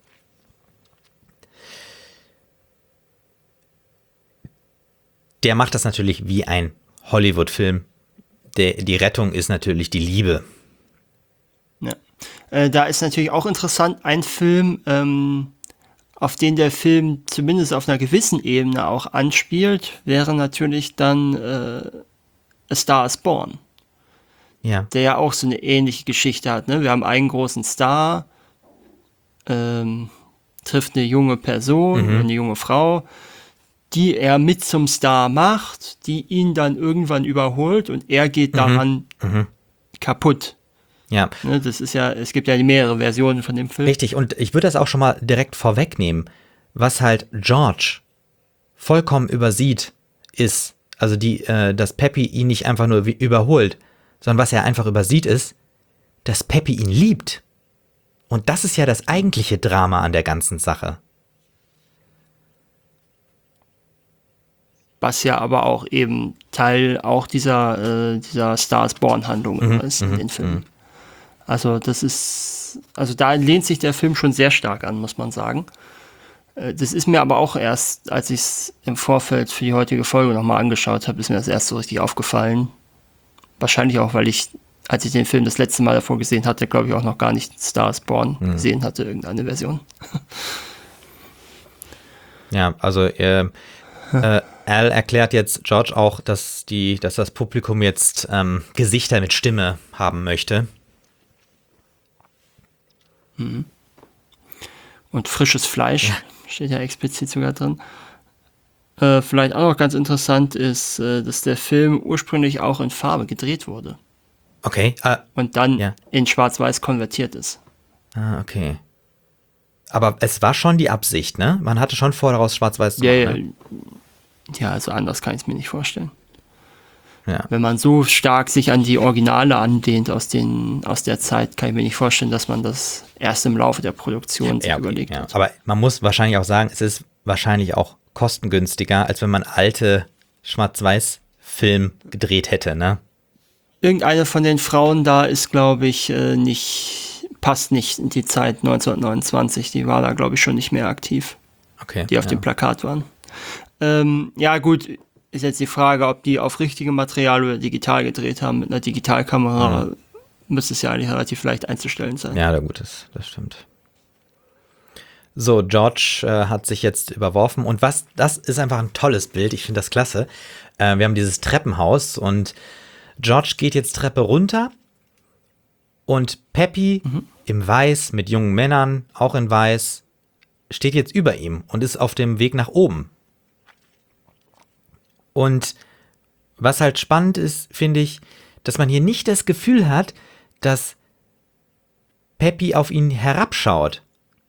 der macht das natürlich wie ein Hollywood-Film. Der, die Rettung ist natürlich die Liebe. Ja. Äh, da ist natürlich auch interessant, ein Film, ähm, auf den der Film zumindest auf einer gewissen Ebene auch anspielt, wäre natürlich dann äh, A Star is Born, Ja. der ja auch so eine ähnliche Geschichte hat. Ne? Wir haben einen großen Star, ähm, trifft eine junge Person, Mhm. eine junge Frau, die er mit zum Star macht, die ihn dann irgendwann überholt und er geht daran Mhm. kaputt. Ja, Ne? Das ist ja, es gibt ja mehrere Versionen von dem Film. richtig. Und ich würde das auch schon mal direkt vorwegnehmen. Was halt George vollkommen übersieht, ist, also die, äh, dass Peppy ihn nicht einfach nur wie- überholt, sondern was er einfach übersieht ist, dass Peppy ihn liebt. Und das ist ja das eigentliche Drama an der ganzen Sache. Was ja aber auch eben Teil auch dieser, äh, dieser Stars Born-Handlung Mhm, ist in mhm, den Filmen. mhm. Also das ist, also da lehnt sich der Film schon sehr stark an, muss man sagen. Das ist mir aber auch erst, als ich es im Vorfeld für die heutige Folge nochmal angeschaut habe, ist mir das erst so richtig aufgefallen. Wahrscheinlich auch, weil ich, als ich den Film das letzte Mal davor gesehen hatte, glaube ich auch noch gar nicht Star is Born hm. gesehen hatte, irgendeine Version. Ja, also äh, äh, Al erklärt jetzt George auch, dass, die, dass das Publikum jetzt ähm, Gesichter mit Stimme haben möchte. Mhm. Und frisches Fleisch, ja. Steht ja explizit sogar drin. Äh, vielleicht auch noch ganz interessant ist, äh, dass der Film ursprünglich auch in Farbe gedreht wurde. Okay. Uh, und dann ja. in Schwarz-Weiß konvertiert ist. Ah, okay. Aber es war schon die Absicht, ne? Man hatte schon vor, daraus Schwarz-Weiß zu ja, machen. Ja, ja, also anders kann ich es mir nicht vorstellen. Ja. Wenn man so stark sich an die Originale andehnt aus, den, aus der Zeit, kann ich mir nicht vorstellen, dass man das erst im Laufe der Produktion sich ja, okay, überlegt ja. hat. Aber man muss wahrscheinlich auch sagen, es ist wahrscheinlich auch kostengünstiger, als wenn man alte Schwarz-Weiß-Film gedreht hätte, ne? Irgendeine von den Frauen da ist, glaube ich, nicht, passt nicht in die Zeit neunzehnhundertneunundzwanzig. Die war da, glaube ich, schon nicht mehr aktiv. Okay. Die auf ja. dem Plakat waren. Ähm, ja, gut. Ist jetzt die Frage, ob die auf richtigem Material oder digital gedreht haben. Mit einer Digitalkamera mhm. müsste es ja eigentlich relativ leicht einzustellen sein. Ja, gut, das, das stimmt. So, George äh, hat sich jetzt überworfen und was, das ist einfach ein tolles Bild. Ich finde das klasse. Äh, wir haben dieses Treppenhaus und George geht jetzt Treppe runter und Peppy mhm. im Weiß mit jungen Männern, auch in Weiß, steht jetzt über ihm und ist auf dem Weg nach oben. Und was halt spannend ist, finde ich, dass man hier nicht das Gefühl hat, dass Peppy auf ihn herabschaut.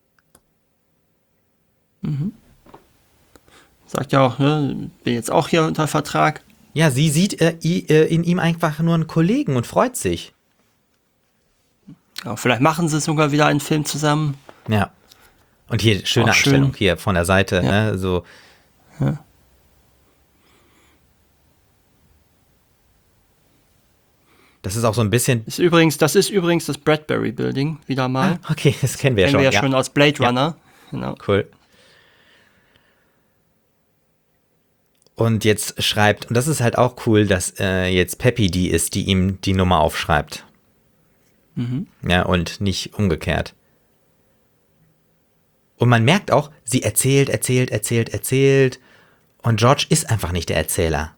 Mhm. Sagt ja auch, ne, bin jetzt auch hier unter Vertrag. Ja, sie sieht äh, in ihm einfach nur einen Kollegen und freut sich. Ja, vielleicht machen sie sogar wieder einen Film zusammen. Ja. Und hier, schöne auch Einstellung schön. hier von der Seite, ja. ne, so. Ja. Das ist auch so ein bisschen. Ist übrigens, das ist übrigens das Bradbury Building, wieder mal. Ah, okay, das kennen wir kennen ja schon. wir ja, ja schon aus Blade Runner. Ja. Genau. Cool. Und jetzt schreibt, und das ist halt auch cool, dass äh, jetzt Peppy die ist, die ihm die Nummer aufschreibt. Mhm. Ja, und nicht umgekehrt. Und man merkt auch, sie erzählt, erzählt, erzählt, erzählt. Und George ist einfach nicht der Erzähler.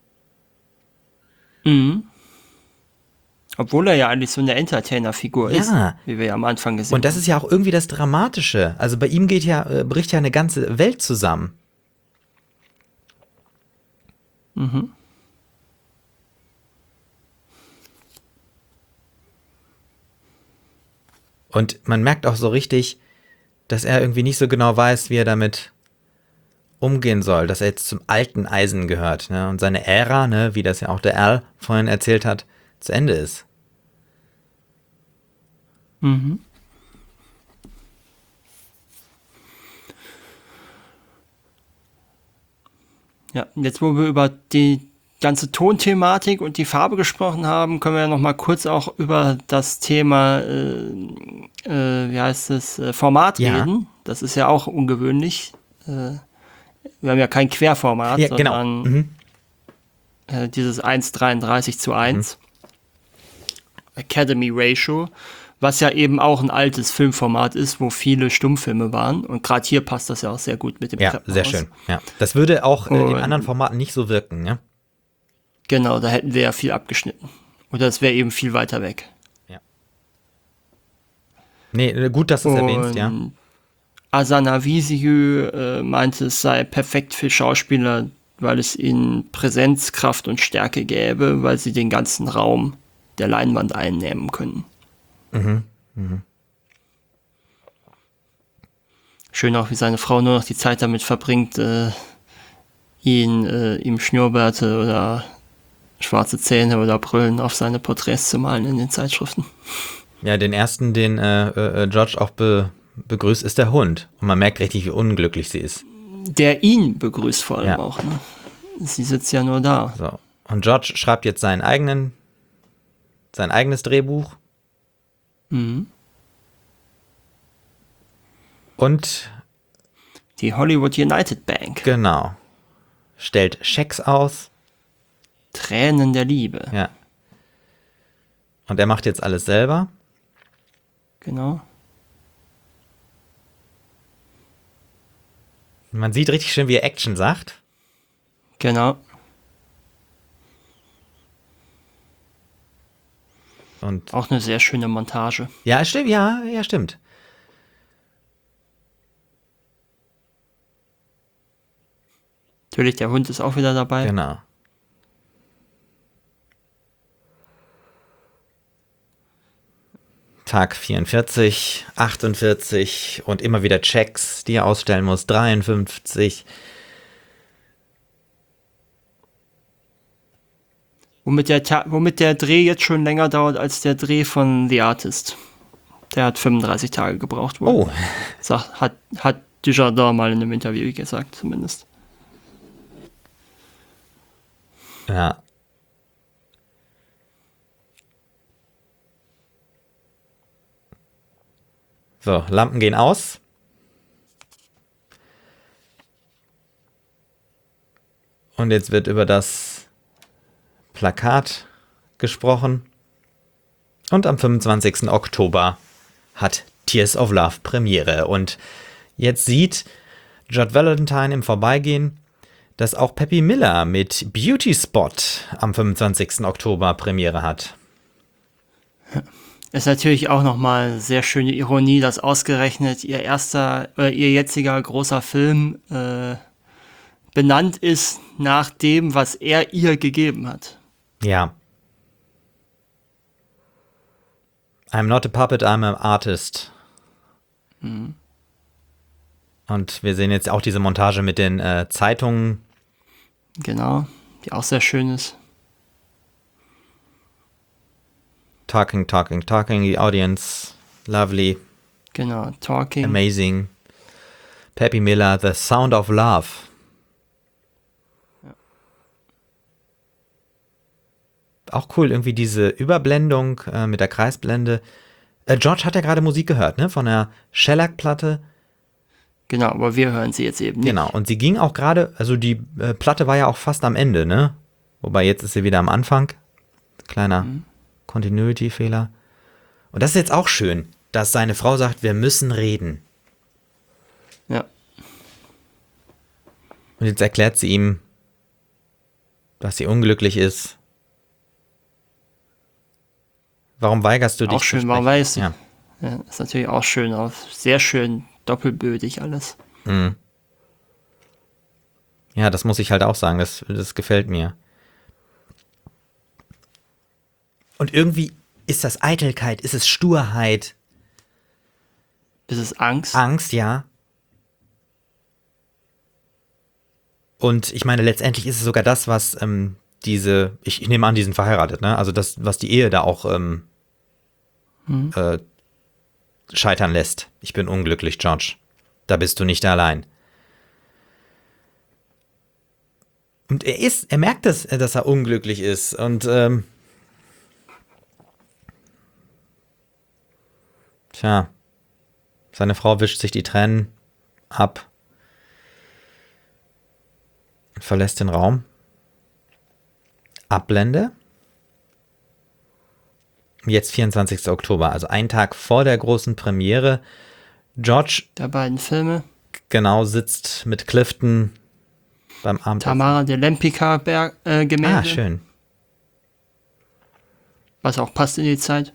Mhm. Obwohl er ja eigentlich so eine Entertainer-Figur ja. ist, wie wir ja am Anfang gesehen haben. Und das ist ja auch irgendwie das Dramatische. Also bei ihm geht ja, äh, bricht ja eine ganze Welt zusammen. Mhm. Und man merkt auch so richtig, dass er irgendwie nicht so genau weiß, wie er damit umgehen soll, dass er jetzt zum alten Eisen gehört, ne? Und seine Ära, ne, wie das ja auch der Al vorhin erzählt hat, zu Ende ist. Mhm. Ja, jetzt wo wir über die ganze Tonthematik und die Farbe gesprochen haben, können wir ja noch mal kurz auch über das Thema, äh, äh, wie heißt es, äh, Format ja. reden. Das ist ja auch ungewöhnlich. Äh, wir haben ja kein Querformat, ja, genau. sondern mhm. äh, dieses eins dreiunddreißig zu eins. Mhm. Academy Ratio, was ja eben auch ein altes Filmformat ist, wo viele Stummfilme waren. Und gerade hier passt das ja auch sehr gut mit dem Ja, Treppenhaus. sehr schön. Ja. Das würde auch äh, in anderen Formaten nicht so wirken, ne? Genau, da hätten wir ja viel abgeschnitten. Oder es wäre eben viel weiter weg. Ja. Nee, gut, dass du es erwähnst, ja. Asana Visiu äh, meinte, es sei perfekt für Schauspieler, weil es ihnen Präsenz, Kraft und Stärke gäbe, weil sie den ganzen Raum der Leinwand einnehmen können. Mhm. Mhm. Schön auch, wie seine Frau nur noch die Zeit damit verbringt, äh, ihn, äh, ihm Schnurrbärte oder schwarze Zähne oder Brillen auf seine Porträts zu malen in den Zeitschriften. Ja, den ersten, den äh, äh, George auch be- begrüßt, ist der Hund. Und man merkt richtig, wie unglücklich sie ist. Der ihn begrüßt vor allem ja. auch. Ne? Sie sitzt ja nur da. So. Und George schreibt jetzt seinen eigenen, sein eigenes Drehbuch. Mhm. Und Die Hollywood United Bank. Genau. Stellt Schecks aus. Tränen der Liebe. Ja. Und er macht jetzt alles selber. Genau. Man sieht richtig schön, wie er Action sagt. Genau. Und auch eine sehr schöne Montage. Ja, stimmt, ja, ja, stimmt. Natürlich, der Hund ist auch wieder dabei. Genau. Tag vierundvierzig, achtundvierzig und immer wieder Checks, die er ausstellen muss, dreiundfünfzig. Womit der, womit der Dreh jetzt schon länger dauert als der Dreh von The Artist. Der hat fünfunddreißig Tage gebraucht. Wohl. Oh. Sag, hat, hat Dujardin mal in einem Interview gesagt, zumindest. Ja. So, Lampen gehen aus. Und jetzt wird über das Plakat gesprochen. Und am fünfundzwanzigsten Oktober hat Tears of Love Premiere. Und jetzt sieht Judd Valentine im Vorbeigehen, dass auch Peppy Miller mit Beauty Spot am fünfundzwanzigsten Oktober Premiere hat. Ist natürlich auch nochmal eine sehr schöne Ironie, dass ausgerechnet ihr erster, äh, ihr jetziger großer Film äh, benannt ist nach dem, was er ihr gegeben hat. Ja. I'm not a puppet, I'm an artist. Mhm. Und wir sehen jetzt auch diese Montage mit den äh, Zeitungen. Genau, die auch sehr schön ist. Talking, talking, talking, the audience, lovely. Genau, talking. Amazing. Peppy Miller, The Sound of Love. Ja. Auch cool, irgendwie diese Überblendung äh, mit der Kreisblende. Äh, George hat ja gerade Musik gehört, ne? Von der Shellac-Platte. Genau, aber wir hören sie jetzt eben nicht. Genau, und sie ging auch gerade, also die äh, Platte war ja auch fast am Ende, ne? Wobei jetzt ist sie wieder am Anfang. Kleiner mhm. Continuity-Fehler. Und das ist jetzt auch schön, dass seine Frau sagt, wir müssen reden. Ja. Und jetzt erklärt sie ihm, dass sie unglücklich ist. Warum weigerst du dich? Auch schön, warum weißt du? Ja. Ja, ist natürlich auch schön, auch sehr schön doppelbödig alles. Mhm. Ja, das muss ich halt auch sagen, das, das gefällt mir. Und irgendwie ist das Eitelkeit, ist es Sturheit? Ist es Angst? Angst, ja. Und ich meine, letztendlich ist es sogar das, was ähm, diese, ich, ich nehme an, die sind verheiratet, ne? Also das, was die Ehe da auch ähm, hm. äh, scheitern lässt. Ich bin unglücklich, George. Da bist du nicht allein. Und er ist, er merkt es, dass er unglücklich ist. Und ähm, tja, seine Frau wischt sich die Tränen ab und verlässt den Raum. Abblende. Jetzt vierundzwanzigsten Oktober, also ein Tag vor der großen Premiere. George der beiden Filme. Genau, sitzt mit Clifton beim Abendessen. Tamara de Lempicka äh, Gemälde. Ah, schön. Was auch passt in die Zeit.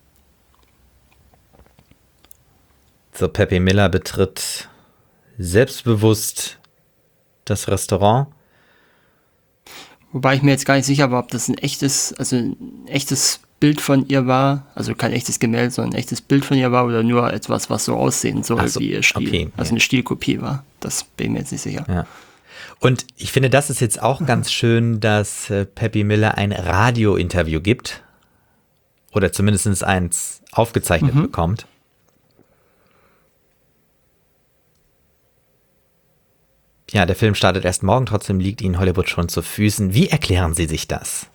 So, Peppy Miller betritt selbstbewusst das Restaurant. Wobei ich mir jetzt gar nicht sicher war, ob das ein echtes, also ein echtes Bild von ihr war, also kein echtes Gemälde, sondern ein echtes Bild von ihr war oder nur etwas, was so aussehen soll so, wie ihr Stil. Okay, also ja. eine Stilkopie war. Das bin ich mir jetzt nicht sicher. Ja. Und ich finde, das ist jetzt auch ganz schön, dass äh, Peppy Miller ein Radiointerview gibt. Oder zumindest eins aufgezeichnet mhm. bekommt. Ja, der Film startet erst morgen, trotzdem liegt Ihnen Hollywood schon zu Füßen. Wie erklären Sie sich das?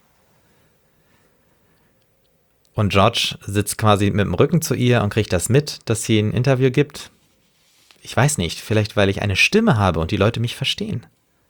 Und George sitzt quasi mit dem Rücken zu ihr und kriegt das mit, dass sie ein Interview gibt. ich weiß nicht, vielleicht weil ich eine Stimme habe und die Leute mich verstehen.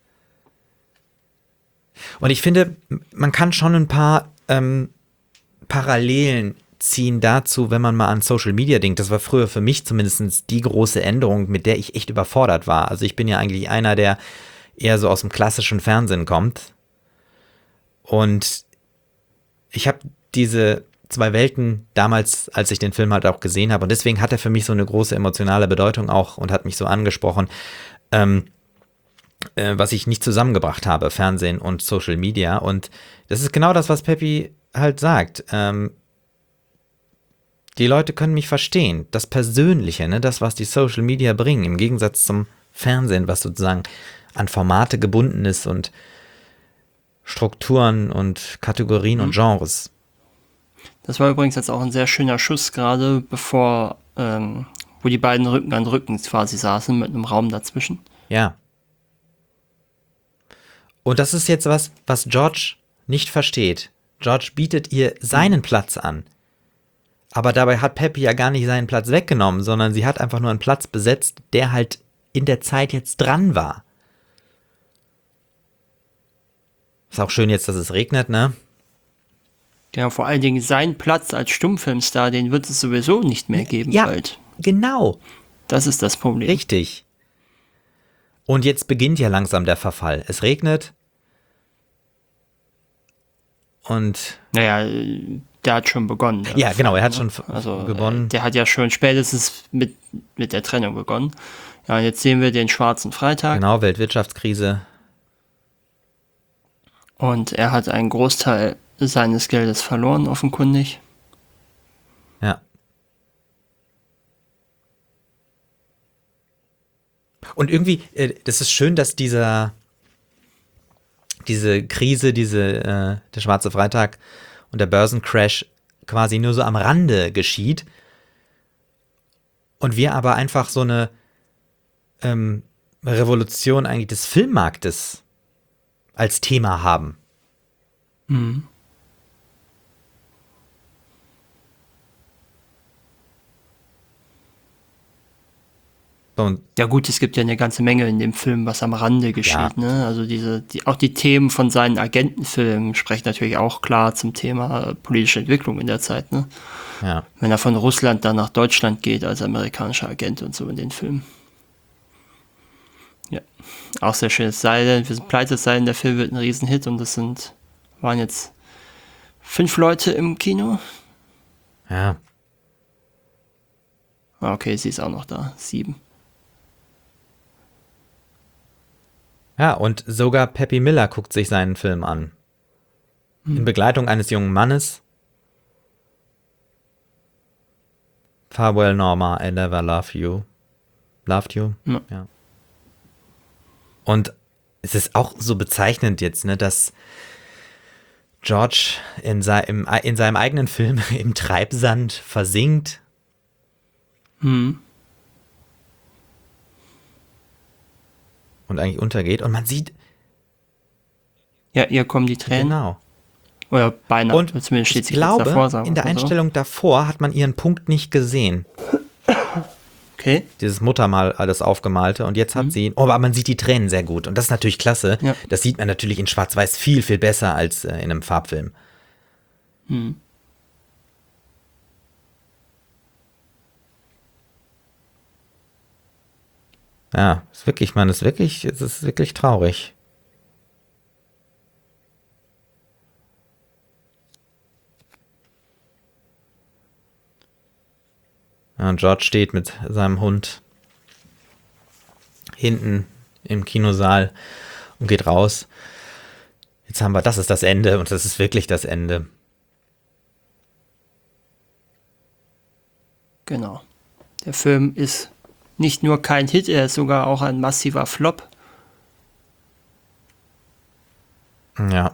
Und ich finde, man kann schon ein paar ähm, Parallelen ziehen dazu, wenn man mal an Social Media denkt. Das war früher für mich zumindest die große Änderung, mit der ich echt überfordert war. Also ich bin ja eigentlich einer, der eher so aus dem klassischen Fernsehen kommt. Und ich habe diese zwei Welten damals, als ich den Film halt auch gesehen habe, und deswegen hat er für mich so eine große emotionale Bedeutung auch und hat mich so angesprochen, ähm, äh, was ich nicht zusammengebracht habe, Fernsehen und Social Media. Und das ist genau das, was Peppy halt sagt. Ähm, die Leute können mich verstehen. Das Persönliche, ne, das, was die Social Media bringen, im Gegensatz zum Fernsehen, was sozusagen an Formate gebunden ist und Strukturen und Kategorien mhm. und Genres. Das war übrigens jetzt auch ein sehr schöner Schuss gerade, bevor, ähm, wo die beiden Rücken an Rücken quasi saßen, mit einem Raum dazwischen. Ja. Und das ist jetzt was, was George nicht versteht. George bietet ihr seinen Platz an. Aber dabei hat Peppy ja gar nicht seinen Platz weggenommen, sondern sie hat einfach nur einen Platz besetzt, der halt in der Zeit jetzt dran war. Ist auch schön jetzt, dass es regnet, ne? Ja, vor allen Dingen sein Platz als Stummfilmstar, den wird es sowieso nicht mehr geben ja, bald. Genau. Das ist das Problem. Richtig. Und jetzt beginnt ja langsam der Verfall. Es regnet. Und naja, der hat schon begonnen. Ja, Fall, genau, er hat ne? schon also, begonnen. Der hat ja schon spätestens mit, mit der Trennung begonnen. Ja, und jetzt sehen wir den schwarzen Freitag. Genau, Weltwirtschaftskrise. Und er hat einen Großteil seines Geldes verloren, offenkundig. Ja. Und irgendwie, äh, das ist schön, dass dieser diese Krise, diese äh, der schwarze Freitag und der Börsencrash quasi nur so am Rande geschieht und wir aber einfach so eine ähm, Revolution eigentlich des Filmmarktes als Thema haben. Mhm. Und ja gut, es gibt ja eine ganze Menge in dem Film, was am Rande geschieht. Ja. Ne? Also diese, die, auch die Themen von seinen Agentenfilmen sprechen natürlich auch klar zum Thema politische Entwicklung in der Zeit. Ne? Ja. Wenn er von Russland dann nach Deutschland geht als amerikanischer Agent und so in den Filmen. Ja, auch sehr schön. Es sei denn, wir sind pleite, es sei denn, der Film wird ein Riesenhit und das sind, waren jetzt fünf Leute im Kino. Ja. Okay, sie ist auch noch da. Sieben. Ja, und sogar Peppy Miller guckt sich seinen Film an. Hm. In Begleitung eines jungen Mannes. Farewell Norma, I never love you. Loved you? Ja. Ja. Und es ist auch so bezeichnend jetzt, ne, dass George in, sei, im, in seinem eigenen Film im Treibsand versinkt. Hm. Und eigentlich untergeht. Und man sieht. Ja, ihr kommen die Tränen. Genau. Oder beinahe. Und zumindest steht ich sie glaube, davor, sagen in der Einstellung so. davor hat man ihren Punkt nicht gesehen. Okay. Dieses Muttermal, alles aufgemalte. Und jetzt hat mhm. sie ihn. Oh, aber man sieht die Tränen sehr gut. Und das ist natürlich klasse. Ja. Das sieht man natürlich in Schwarz-Weiß viel, viel besser als äh, in einem Farbfilm. Mhm. Ja, ist wirklich, man, ist wirklich, es ist wirklich traurig. Ja, und George steht mit seinem Hund hinten im Kinosaal und geht raus. Jetzt haben wir, das ist das Ende und das ist wirklich das Ende. Genau. Der Film ist nicht nur kein Hit, er ist sogar auch ein massiver Flop. Ja.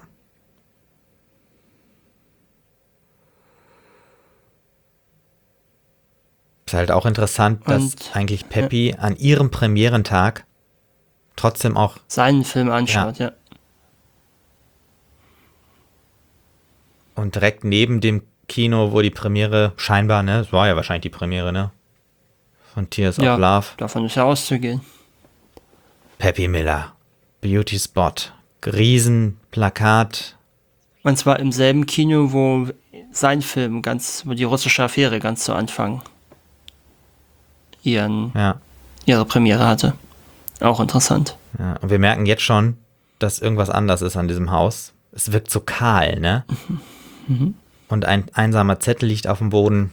Ist halt auch interessant, dass Und, eigentlich Peppy ja. an ihrem Premierentag trotzdem auch seinen Film anschaut, ja. ja. Und direkt neben dem Kino, wo die Premiere scheinbar, ne, es war ja wahrscheinlich die Premiere, ne, von Tears Ja, of Love. davon ist ja auszugehen. Peppy Miller, Beauty Spot, Riesenplakat. Und zwar im selben Kino, wo sein Film, ganz, wo die russische Affäre ganz zu Anfang ihren, Ja. ihre Premiere hatte. Auch interessant. Ja, und wir merken jetzt schon, dass irgendwas anders ist an diesem Haus. Es wirkt so kahl, ne? Mhm. Und ein einsamer Zettel liegt auf dem Boden.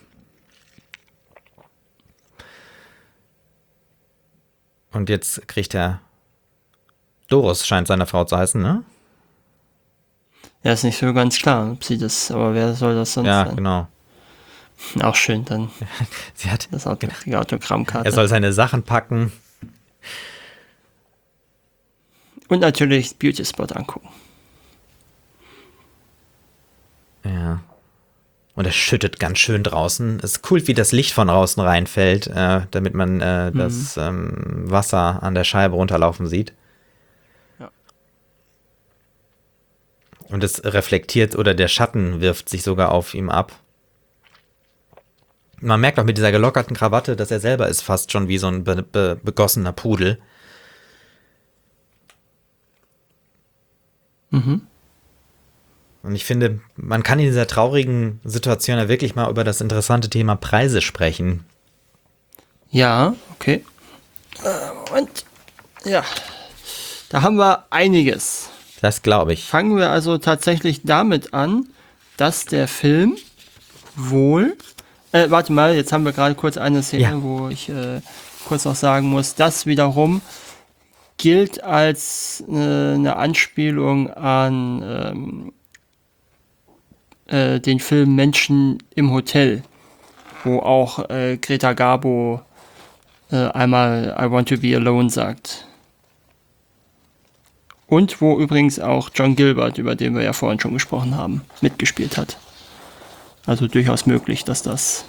Und jetzt kriegt er Doris, scheint seine Frau zu heißen, ne? Ja, ist nicht so ganz klar, ob sie das, aber wer soll das sonst Ja, sein? genau. Auch schön, dann Sie hat, das Auto, die Autogrammkarte. er soll seine Sachen packen. Und natürlich Beauty Spot angucken. Ja. Und es schüttet ganz schön draußen. Es ist cool, wie das Licht von draußen reinfällt, äh, damit man äh, Mhm. das ähm, Wasser an der Scheibe runterlaufen sieht. Ja. Und es reflektiert oder der Schatten wirft sich sogar auf ihm ab. Man merkt auch mit dieser gelockerten Krawatte, dass er selber ist fast schon wie so ein be be begossener Pudel. Mhm. Und ich finde, man kann in dieser traurigen Situation ja wirklich mal über das interessante Thema Preise sprechen. Ja, okay. Äh, Moment. Ja. Da haben wir einiges. Das glaube ich. Fangen wir also tatsächlich damit an, dass der Film wohl. Äh, warte mal, jetzt haben wir gerade kurz eine Szene, Ja. wo ich äh, kurz noch sagen muss, das wiederum gilt als äh, eine Anspielung an ähm, äh, den Film Menschen im Hotel, wo auch äh, Greta Garbo äh, einmal I Want to Be Alone sagt. Und wo übrigens auch John Gilbert, über den wir ja vorhin schon gesprochen haben, mitgespielt hat. Also durchaus möglich, dass das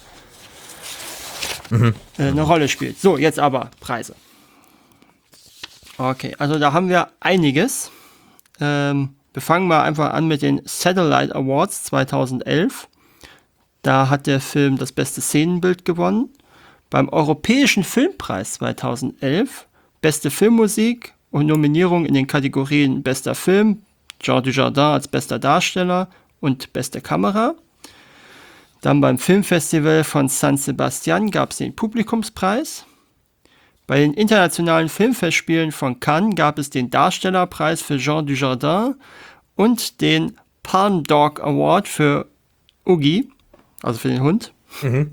Mhm. äh, eine Rolle spielt. So, jetzt aber Preise. Okay, also da haben wir einiges. Ähm, wir fangen mal einfach an mit den Satellite Awards zweitausendelf. Da hat der Film das beste Szenenbild gewonnen. Beim Europäischen Filmpreis zweitausendelf beste Filmmusik und Nominierung in den Kategorien bester Film, Jean Dujardin als bester Darsteller und beste Kamera. Dann beim Filmfestival von San Sebastian gab es den Publikumspreis. Bei den internationalen Filmfestspielen von Cannes gab es den Darstellerpreis für Jean Dujardin und den Palm Dog Award für Oogie, also für den Hund. Mhm.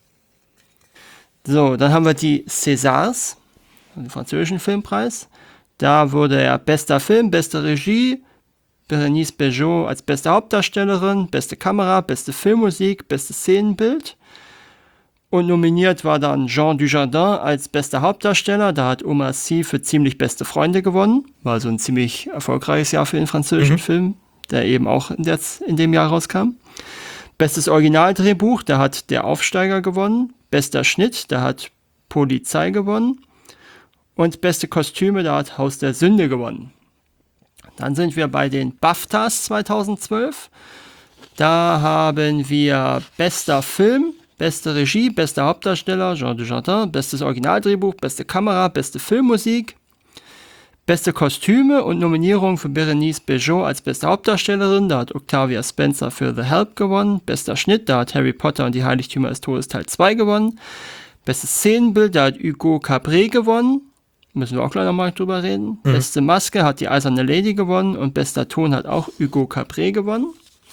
So, dann haben wir die Césars, den französischen Filmpreis. Da wurde er bester Film, beste Regie, Bérénice Bejo als beste Hauptdarstellerin, beste Kamera, beste Filmmusik, bestes Szenenbild. Und nominiert war dann Jean Dujardin als bester Hauptdarsteller. Da hat Omar Sy für Ziemlich beste Freunde gewonnen. War also ein ziemlich erfolgreiches Jahr für den französischen Mhm. Film, der eben auch in, der, in dem Jahr rauskam. Bestes Originaldrehbuch, da hat Der Aufsteiger gewonnen. Bester Schnitt, da hat Polizei gewonnen. Und beste Kostüme, da hat Haus der Sünde gewonnen. Dann sind wir bei den BAFTAs zweitausendzwölf. Da haben wir bester Film, beste Regie, bester Hauptdarsteller, Jean Dujardin, bestes Originaldrehbuch, beste Kamera, beste Filmmusik, beste Kostüme und Nominierung für Bérénice Bejo als beste Hauptdarstellerin. Da hat Octavia Spencer für The Help gewonnen. Bester Schnitt, da hat Harry Potter und die Heiligtümer des Todes Teil zwei gewonnen. Bestes Szenenbild, da hat Hugo Cabret gewonnen. Müssen wir auch gleich nochmal drüber reden. Mhm. Beste Maske hat die Eiserne Lady gewonnen und bester Ton hat auch Hugo Cabret gewonnen.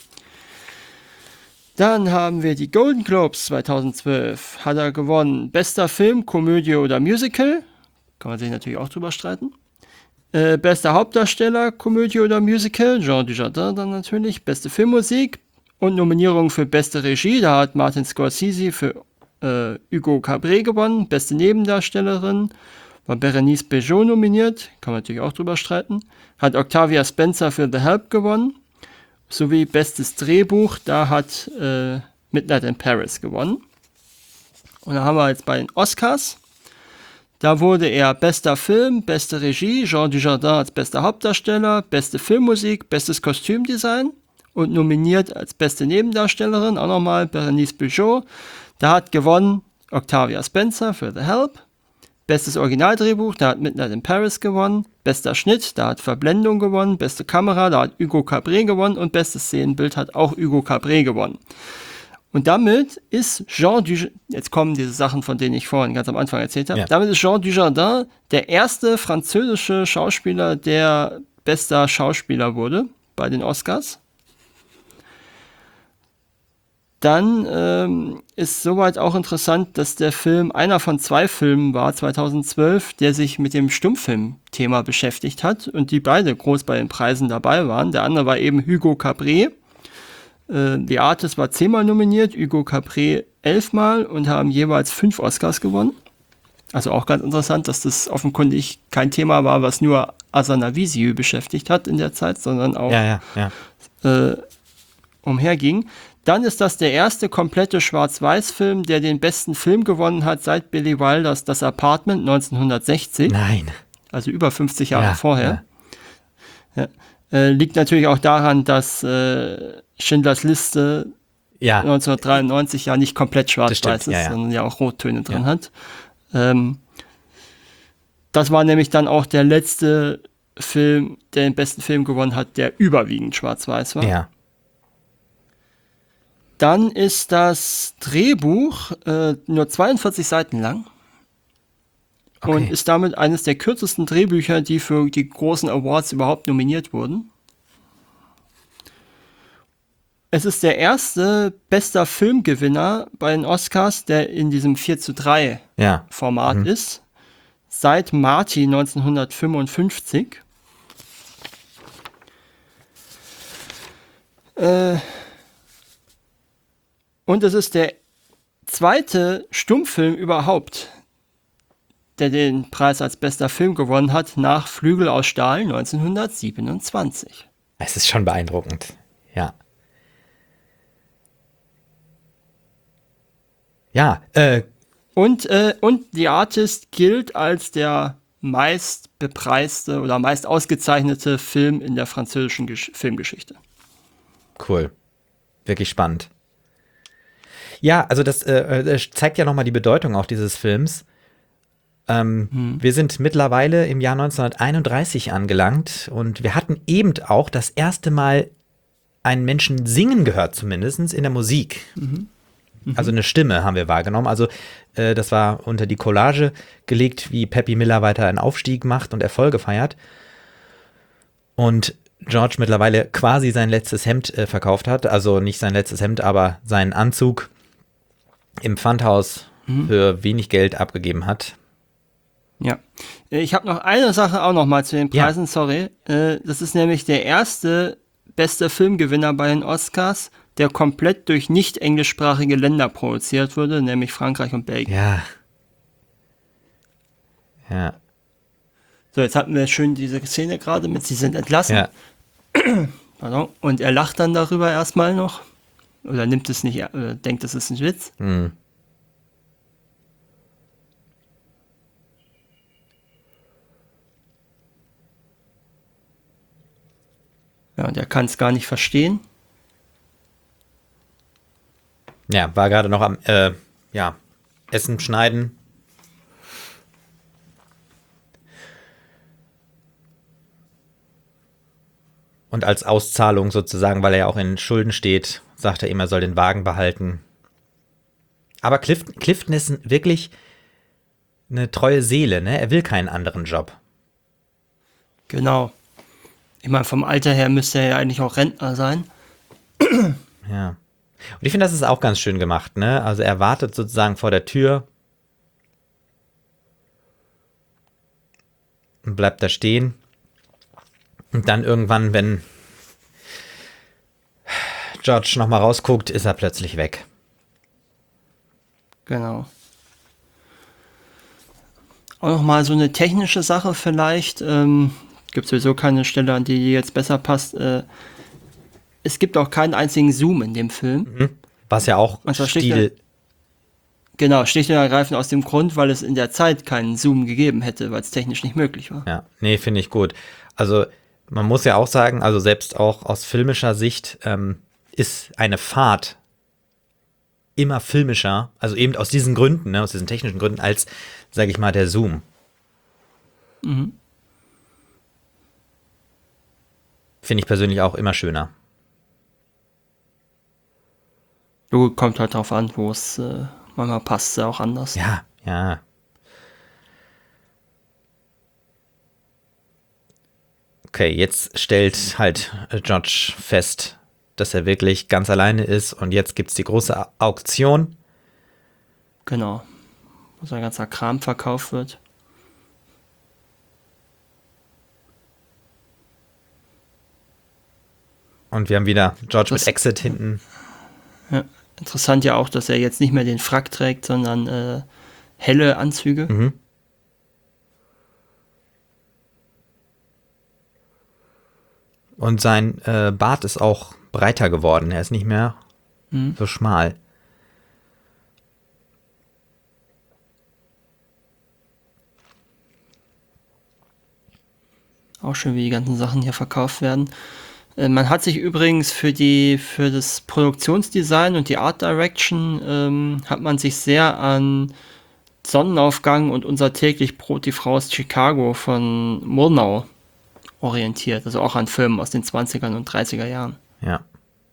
Dann haben wir die Golden Globes zweitausendzwölf. Hat er gewonnen. Bester Film, Komödie oder Musical. Kann man sich natürlich auch drüber streiten. Äh, bester Hauptdarsteller, Komödie oder Musical. Jean Dujardin dann natürlich. Beste Filmmusik und Nominierung für beste Regie. Da hat Martin Scorsese für äh, Hugo Cabret gewonnen. Beste Nebendarstellerin war Bérénice Bejo nominiert. Kann man natürlich auch drüber streiten. Hat Octavia Spencer für The Help gewonnen. Sowie bestes Drehbuch, da hat äh, Midnight in Paris gewonnen. Und da haben wir jetzt bei den Oscars. Da wurde er bester Film, beste Regie, Jean Dujardin als bester Hauptdarsteller, beste Filmmusik, bestes Kostümdesign und nominiert als beste Nebendarstellerin auch nochmal Bérénice Bejo. Da hat gewonnen Octavia Spencer für The Help. Bestes Originaldrehbuch, da hat Midnight in Paris gewonnen. Bester Schnitt, da hat Verblendung gewonnen. Beste Kamera, da hat Hugo Cabret gewonnen. Und bestes Szenenbild hat auch Hugo Cabret gewonnen. Und damit ist Jean Dujardin, jetzt kommen diese Sachen, von denen ich vorhin ganz am Anfang erzählt habe, ja. damit ist Jean Dujardin der erste französische Schauspieler, der bester Schauspieler wurde bei den Oscars. Dann ähm, ist soweit auch interessant, dass der Film einer von zwei Filmen war, zweitausendzwölf, der sich mit dem Stummfilm-Thema beschäftigt hat und die beide groß bei den Preisen dabei waren. Der andere war eben Hugo Cabret. Äh, The Artist war zehnmal nominiert, Hugo Cabret elfmal und haben jeweils fünf Oscars gewonnen. Also auch ganz interessant, dass das offenkundig kein Thema war, was nur Azanaviciu beschäftigt hat in der Zeit, sondern auch ja, ja, ja. Äh, umherging. Dann ist das der erste komplette Schwarz-Weiß-Film, der den besten Film gewonnen hat seit Billy Wilders Das Apartment neunzehnhundertsechzig. Nein. Also über fünfzig Jahre ja, vorher. Ja. Ja. Äh, liegt natürlich auch daran, dass äh, Schindlers Liste ja. neunzehnhundertdreiundneunzig ja nicht komplett schwarz-weiß ist, ja, ja. sondern ja auch Rottöne drin ja. hat. Ähm, das war nämlich dann auch der letzte Film, der den besten Film gewonnen hat, der überwiegend schwarz-weiß war. Ja. Dann ist das Drehbuch äh, nur zweiundvierzig Seiten lang okay. und ist damit eines der kürzesten Drehbücher, die für die großen Awards überhaupt nominiert wurden. Es ist der erste bester Filmgewinner bei den Oscars, der in diesem vier zu drei ja. Format mhm. ist, seit Marty neunzehnhundertfünfundfünfzig. Äh... Und es ist der zweite Stummfilm überhaupt, der den Preis als bester Film gewonnen hat, nach Flügel aus Stahl neunzehnhundertsiebenundzwanzig. Es ist schon beeindruckend, ja. Ja, äh. Und, äh, und The Artist gilt als der meist bepreiste oder meist ausgezeichnete Film in der französischen Gesch- Filmgeschichte. Cool. Wirklich spannend. Ja, also das, äh, das zeigt ja nochmal die Bedeutung auch dieses Films. Ähm, hm. Wir sind mittlerweile im Jahr neunzehnhunderteinunddreißig angelangt und wir hatten eben auch das erste Mal einen Menschen singen gehört, zumindest in der Musik. Mhm. Mhm. Also eine Stimme haben wir wahrgenommen. Also äh, das war unter die Collage gelegt, wie Peppy Miller weiter einen Aufstieg macht und Erfolge feiert. Und George mittlerweile quasi sein letztes Hemd äh, verkauft hat. Also nicht sein letztes Hemd, aber seinen Anzug im Pfandhaus mhm. für wenig Geld abgegeben hat. Ja, ich habe noch eine Sache auch noch mal zu den Preisen, ja. sorry. Äh, das ist nämlich der erste beste Filmgewinner bei den Oscars, der komplett durch nicht englischsprachige Länder produziert wurde, nämlich Frankreich und Belgien. Ja. Ja. So, jetzt hatten wir schön diese Szene gerade mit Sie sind entlassen. Ja. Pardon. Und er lacht dann darüber erstmal noch. Oder nimmt es nicht, oder denkt, es ist ein Witz. Mhm. Ja, und er kann es gar nicht verstehen. Ja, war gerade noch am äh, ja, Essen schneiden. Und als Auszahlung sozusagen, weil er ja auch in Schulden steht, sagt er ihm, er soll den Wagen behalten. Aber Clifton, Clifton ist wirklich eine treue Seele, ne? Er will keinen anderen Job. Genau. Ich meine, vom Alter her müsste er ja eigentlich auch Rentner sein. Ja. Und ich finde, das ist auch ganz schön gemacht, ne? Also er wartet sozusagen vor der Tür und bleibt da stehen. Und dann irgendwann, wenn George nochmal rausguckt, ist er plötzlich weg. Genau. Auch nochmal so eine technische Sache vielleicht. Ähm, gibt sowieso keine Stelle, an die jetzt besser passt. Äh, es gibt auch keinen einzigen Zoom in dem Film. Mhm. Was ja auch Und zwar schlicht Stil... und- Genau, schlicht und ergreifend aus dem Grund, weil es in der Zeit keinen Zoom gegeben hätte, weil es technisch nicht möglich war. Ja, nee, finde ich gut. Also man muss ja auch sagen, also selbst auch aus filmischer Sicht ähm, ist eine Fahrt immer filmischer, also eben aus diesen Gründen, ne, aus diesen technischen Gründen, als, sage ich mal, der Zoom. Mhm. Finde ich persönlich auch immer schöner. Du, kommt halt drauf an, wo es äh, manchmal passt es ja auch anders. Ja, ja. Okay, jetzt stellt halt George fest, dass er wirklich ganz alleine ist und jetzt gibt es die große Auktion. Genau. Wo sein ganzer Kram verkauft wird. Und wir haben wieder George Das- mit Exit hinten. Ja. Interessant ja auch, dass er jetzt nicht mehr den Frack trägt, sondern äh, helle Anzüge. Mhm. Und sein äh, Bart ist auch breiter geworden. Er ist nicht mehr Mhm. so schmal. Auch schön, wie die ganzen Sachen hier verkauft werden. Äh, man hat sich übrigens für die für das Produktionsdesign und die Art Direction ähm, hat man sich sehr an Sonnenaufgang und Unser täglich Brot, die Frau aus Chicago von Murnau orientiert. Also auch an Filmen aus den zwanzigern und dreißiger Jahren. Ja.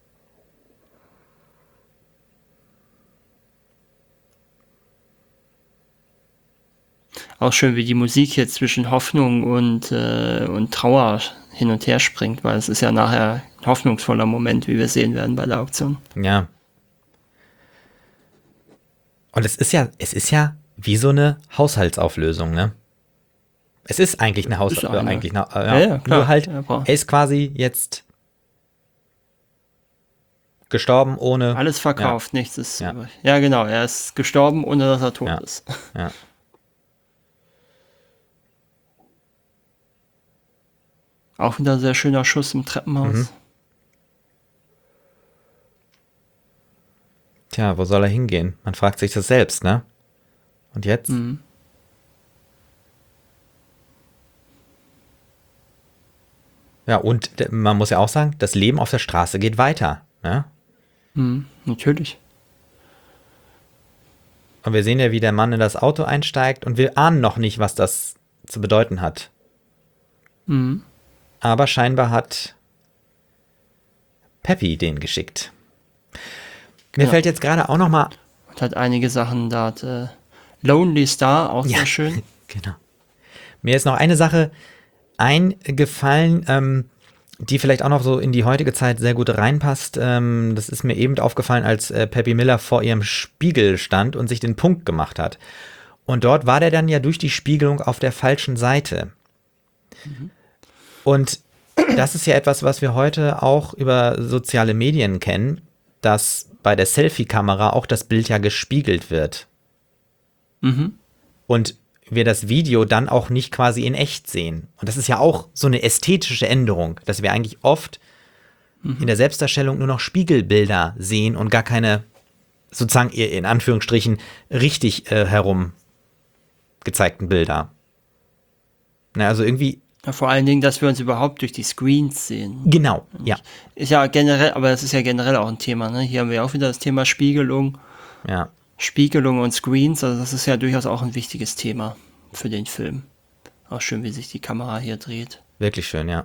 Auch schön, wie die Musik hier zwischen Hoffnung und, äh, und Trauer hin und her springt, weil es ist ja nachher ein hoffnungsvoller Moment, wie wir sehen werden bei der Auktion. Ja. Und es ist ja, es ist ja wie so eine Haushaltsauflösung, ne? Es ist eigentlich eine Ist Haushaltsauflösung. eine. Eigentlich eine, äh, Ja, ja, klar. Nur halt, Ja, boah. er ist quasi jetzt gestorben ohne. Alles verkauft, nichts ist Ja. übrig. Ja, genau, er ist gestorben, ohne dass er tot Ja. ist. Ja. Auch wieder ein sehr schöner Schuss im Treppenhaus. Mhm. Tja, wo soll er hingehen? Man fragt sich das selbst, ne? Und jetzt? Mhm. Ja, und d- man muss ja auch sagen, das Leben auf der Straße geht weiter, ne? Mhm. Natürlich. Und wir sehen ja, wie der Mann in das Auto einsteigt und wir ahnen noch nicht, was das zu bedeuten hat. Mhm. Aber scheinbar hat Peppy den geschickt. Mir Genau. fällt jetzt gerade auch noch mal. Und hat einige Sachen da. Hat, äh, Lonely Star, auch Ja. sehr schön. Genau. Mir ist noch eine Sache eingefallen, ähm, die vielleicht auch noch so in die heutige Zeit sehr gut reinpasst. Ähm, das ist mir eben aufgefallen, als äh, Peppy Miller vor ihrem Spiegel stand und sich den Punkt gemacht hat. Und dort war der dann ja durch die Spiegelung auf der falschen Seite. Und das ist ja etwas, was wir heute auch über soziale Medien kennen, dass bei der Selfie-Kamera auch das Bild ja gespiegelt wird. Mhm. Und wir das Video dann auch nicht quasi in echt sehen. Und das ist ja auch so eine ästhetische Änderung, dass wir eigentlich oft in der Selbstdarstellung nur noch Spiegelbilder sehen und gar keine, sozusagen in Anführungsstrichen, richtig äh, herum gezeigten Bilder. Na, also irgendwie, Ja, vor allen Dingen, dass wir uns überhaupt durch die Screens sehen. genau, ja, Ist ja generell, aber das ist ja generell auch ein Thema, ne? Hier haben wir auch wieder das Thema Spiegelung. ja. Spiegelung und Screens, also das ist ja durchaus auch ein wichtiges Thema für den Film. Auch schön, wie sich die Kamera hier dreht. Wirklich schön, ja.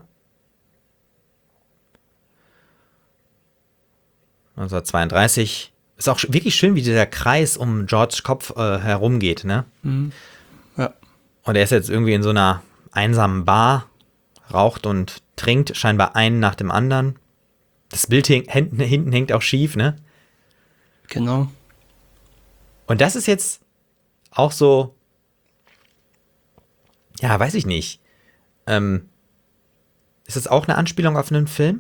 neunzehnhundertzweiunddreißig. Ist auch sch- wirklich schön, wie dieser Kreis um Georges Kopf äh, herumgeht, ne? Ja. Und er ist jetzt irgendwie in so einer einsamen Bar, raucht und trinkt scheinbar einen nach dem anderen. Das Bild hing, hinten, hinten hängt auch schief, ne? Genau. Und das ist jetzt auch so, ja, weiß ich nicht. Ähm, ist das auch eine Anspielung auf einen Film?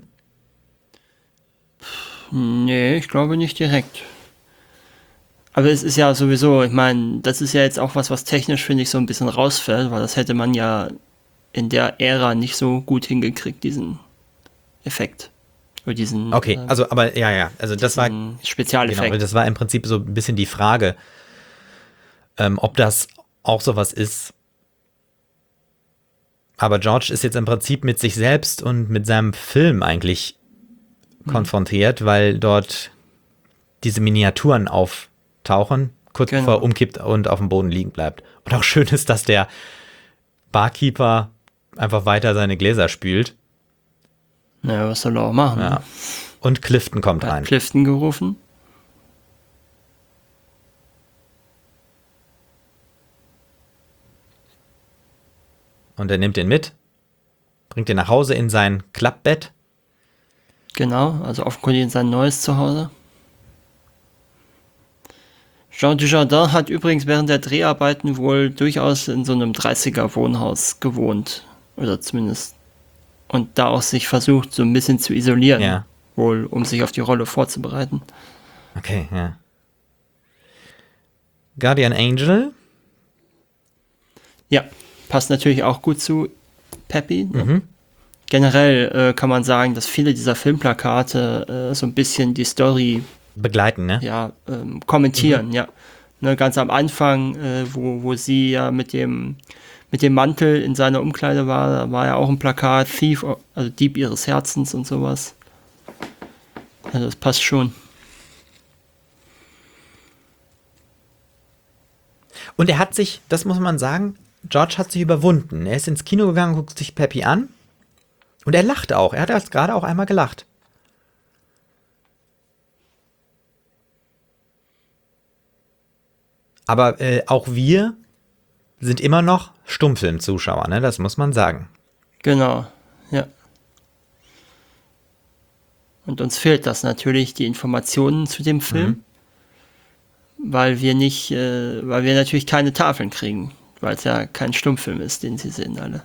Nee, ich glaube nicht direkt. Aber es ist ja sowieso, ich meine, das ist ja jetzt auch was, was technisch, finde ich, so ein bisschen rausfällt, weil das hätte man ja in der Ära nicht so gut hingekriegt, diesen Effekt. Oder diesen Okay, äh, also, aber ja, ja, also das war, diesen Spezialeffekt. genau, das war im Prinzip so ein bisschen die Frage, ähm, ob das auch sowas ist. Aber George ist jetzt im Prinzip mit sich selbst und mit seinem Film eigentlich konfrontiert, weil dort diese Miniaturen auftauchen, kurz Genau. bevor er umkippt und auf dem Boden liegen bleibt. Und auch schön ist, dass der Barkeeper einfach weiter seine Gläser spült. Naja, was soll er auch machen? Ja. Ne? Und Clifton kommt Hat rein. Clifton gerufen. Und er nimmt ihn mit, bringt ihn nach Hause in sein Klappbett. Genau, also offenkundig in sein neues Zuhause. Jean Dujardin hat übrigens während der Dreharbeiten wohl durchaus in so einem dreißiger-Wohnhaus gewohnt. Oder zumindest. Und da auch sich versucht, so ein bisschen zu isolieren. Ja. Wohl, um sich auf die Rolle vorzubereiten. Okay, ja. Guardian Angel. Ja, passt natürlich auch gut zu Peppy. Ne? Mhm. Generell äh, kann man sagen, dass viele dieser Filmplakate äh, so ein bisschen die Story Begleiten, ne? ja, ähm, kommentieren, ja. Ne, ganz am Anfang, äh, wo, wo sie ja mit dem, mit dem Mantel in seiner Umkleide war, da war ja auch ein Plakat, Thief, also Dieb ihres Herzens und sowas. Also das passt schon. Und er hat sich, das muss man sagen, George hat sich überwunden. Er ist ins Kino gegangen, guckt sich Peppy an und er lacht auch. Er hat erst gerade auch einmal gelacht. Aber äh, auch wir sind immer noch Stummfilmzuschauer, ne? Das muss man sagen. Genau, ja. Und uns fehlt das natürlich, die Informationen zu dem Film, mhm. weil wir nicht, äh, weil wir natürlich keine Tafeln kriegen, weil es ja kein Stummfilm ist, den sie sehen alle.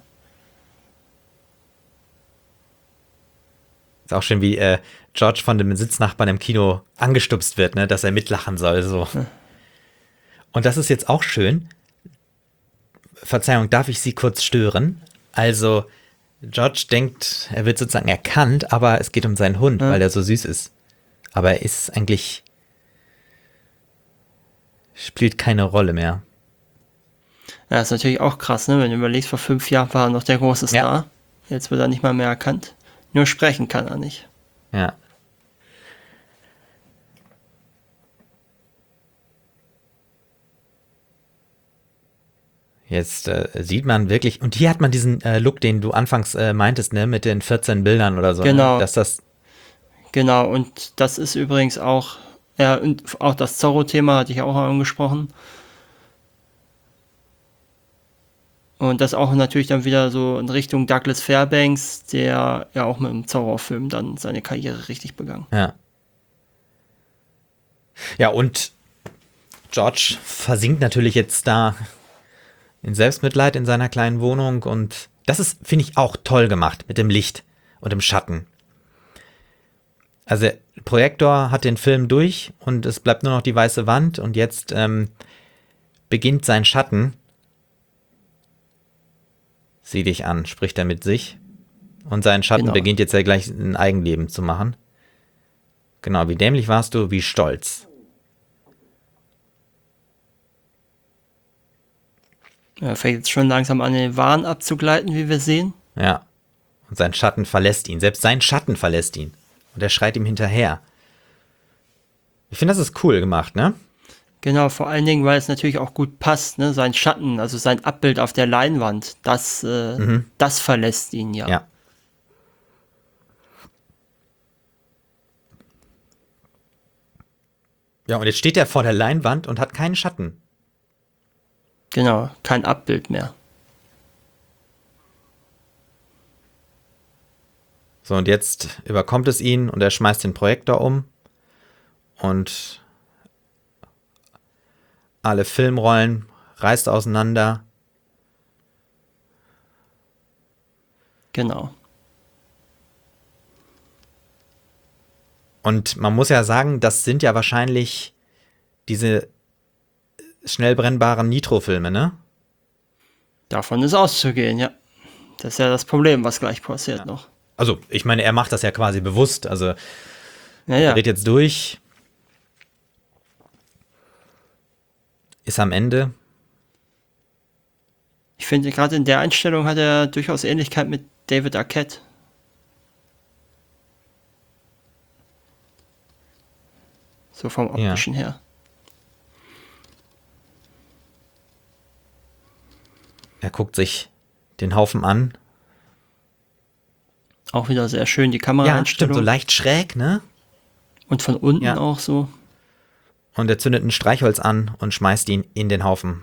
Ist auch schön, wie äh, George von dem Sitznachbarn im Kino angestupst wird, ne? Dass er mitlachen soll, so. Ja. Und das ist jetzt auch schön. Verzeihung, darf ich Sie kurz stören? Also, George denkt, er wird sozusagen erkannt, aber es geht um seinen Hund, ja. weil er so süß ist. Aber er ist eigentlich, spielt keine Rolle mehr. Ja, ist natürlich auch krass, ne? Wenn du überlegst, vor fünf Jahren war er noch der große Star. Ja. Jetzt wird er nicht mal mehr erkannt. Nur sprechen kann er nicht. Ja. Jetzt äh, sieht man wirklich, und hier hat man diesen äh, Look, den du anfangs äh, meintest, ne, mit den vierzehn Bildern oder so. Genau. Ne? Dass das genau, und das ist übrigens auch, ja, und auch das Zorro-Thema hatte ich auch angesprochen. Und das auch natürlich dann wieder so in Richtung Douglas Fairbanks, der ja auch mit dem Zorro-Film dann seine Karriere richtig begann. Ja. Ja, und George versinkt natürlich jetzt da in Selbstmitleid in seiner kleinen Wohnung und das ist, finde ich, auch toll gemacht mit dem Licht und dem Schatten. Also der Projektor hat den Film durch und es bleibt nur noch die weiße Wand und jetzt ähm, beginnt sein Schatten. Sieh dich an, spricht er mit sich. Und sein Schatten genau. beginnt jetzt ja gleich ein Eigenleben zu machen. Genau, wie dämlich warst du, wie stolz. Er fängt jetzt schon langsam an, den Wahn abzugleiten, wie wir sehen. Ja. Und sein Schatten verlässt ihn. Selbst sein Schatten verlässt ihn. Und er schreit ihm hinterher. Ich finde, das ist cool gemacht, ne? Genau, vor allen Dingen, weil es natürlich auch gut passt, ne? Sein Schatten, also sein Abbild auf der Leinwand, das, äh, mhm. das verlässt ihn ja. Ja. Ja, und jetzt steht er vor der Leinwand und hat keinen Schatten. Genau, kein Abbild mehr. So, und jetzt überkommt es ihn und er schmeißt den Projektor um und alle Filmrollen reißt auseinander. Genau. Und man muss ja sagen, das sind ja wahrscheinlich diese schnell brennbaren Nitro-Filme, ne? Davon ist auszugehen, ja. Das ist ja das Problem, was gleich passiert ja. noch. Also, ich meine, er macht das ja quasi bewusst. Also, ja, er ja. dreht jetzt durch. Ist am Ende. Ich finde, gerade in der Einstellung hat er durchaus Ähnlichkeit mit David Arquette. So vom optischen ja. her. Er guckt sich den Haufen an. Auch wieder sehr schön die Kameraeinstellung. Ja, stimmt, so leicht schräg, ne? Und von unten ja. auch so. Und er zündet ein Streichholz an und schmeißt ihn in den Haufen.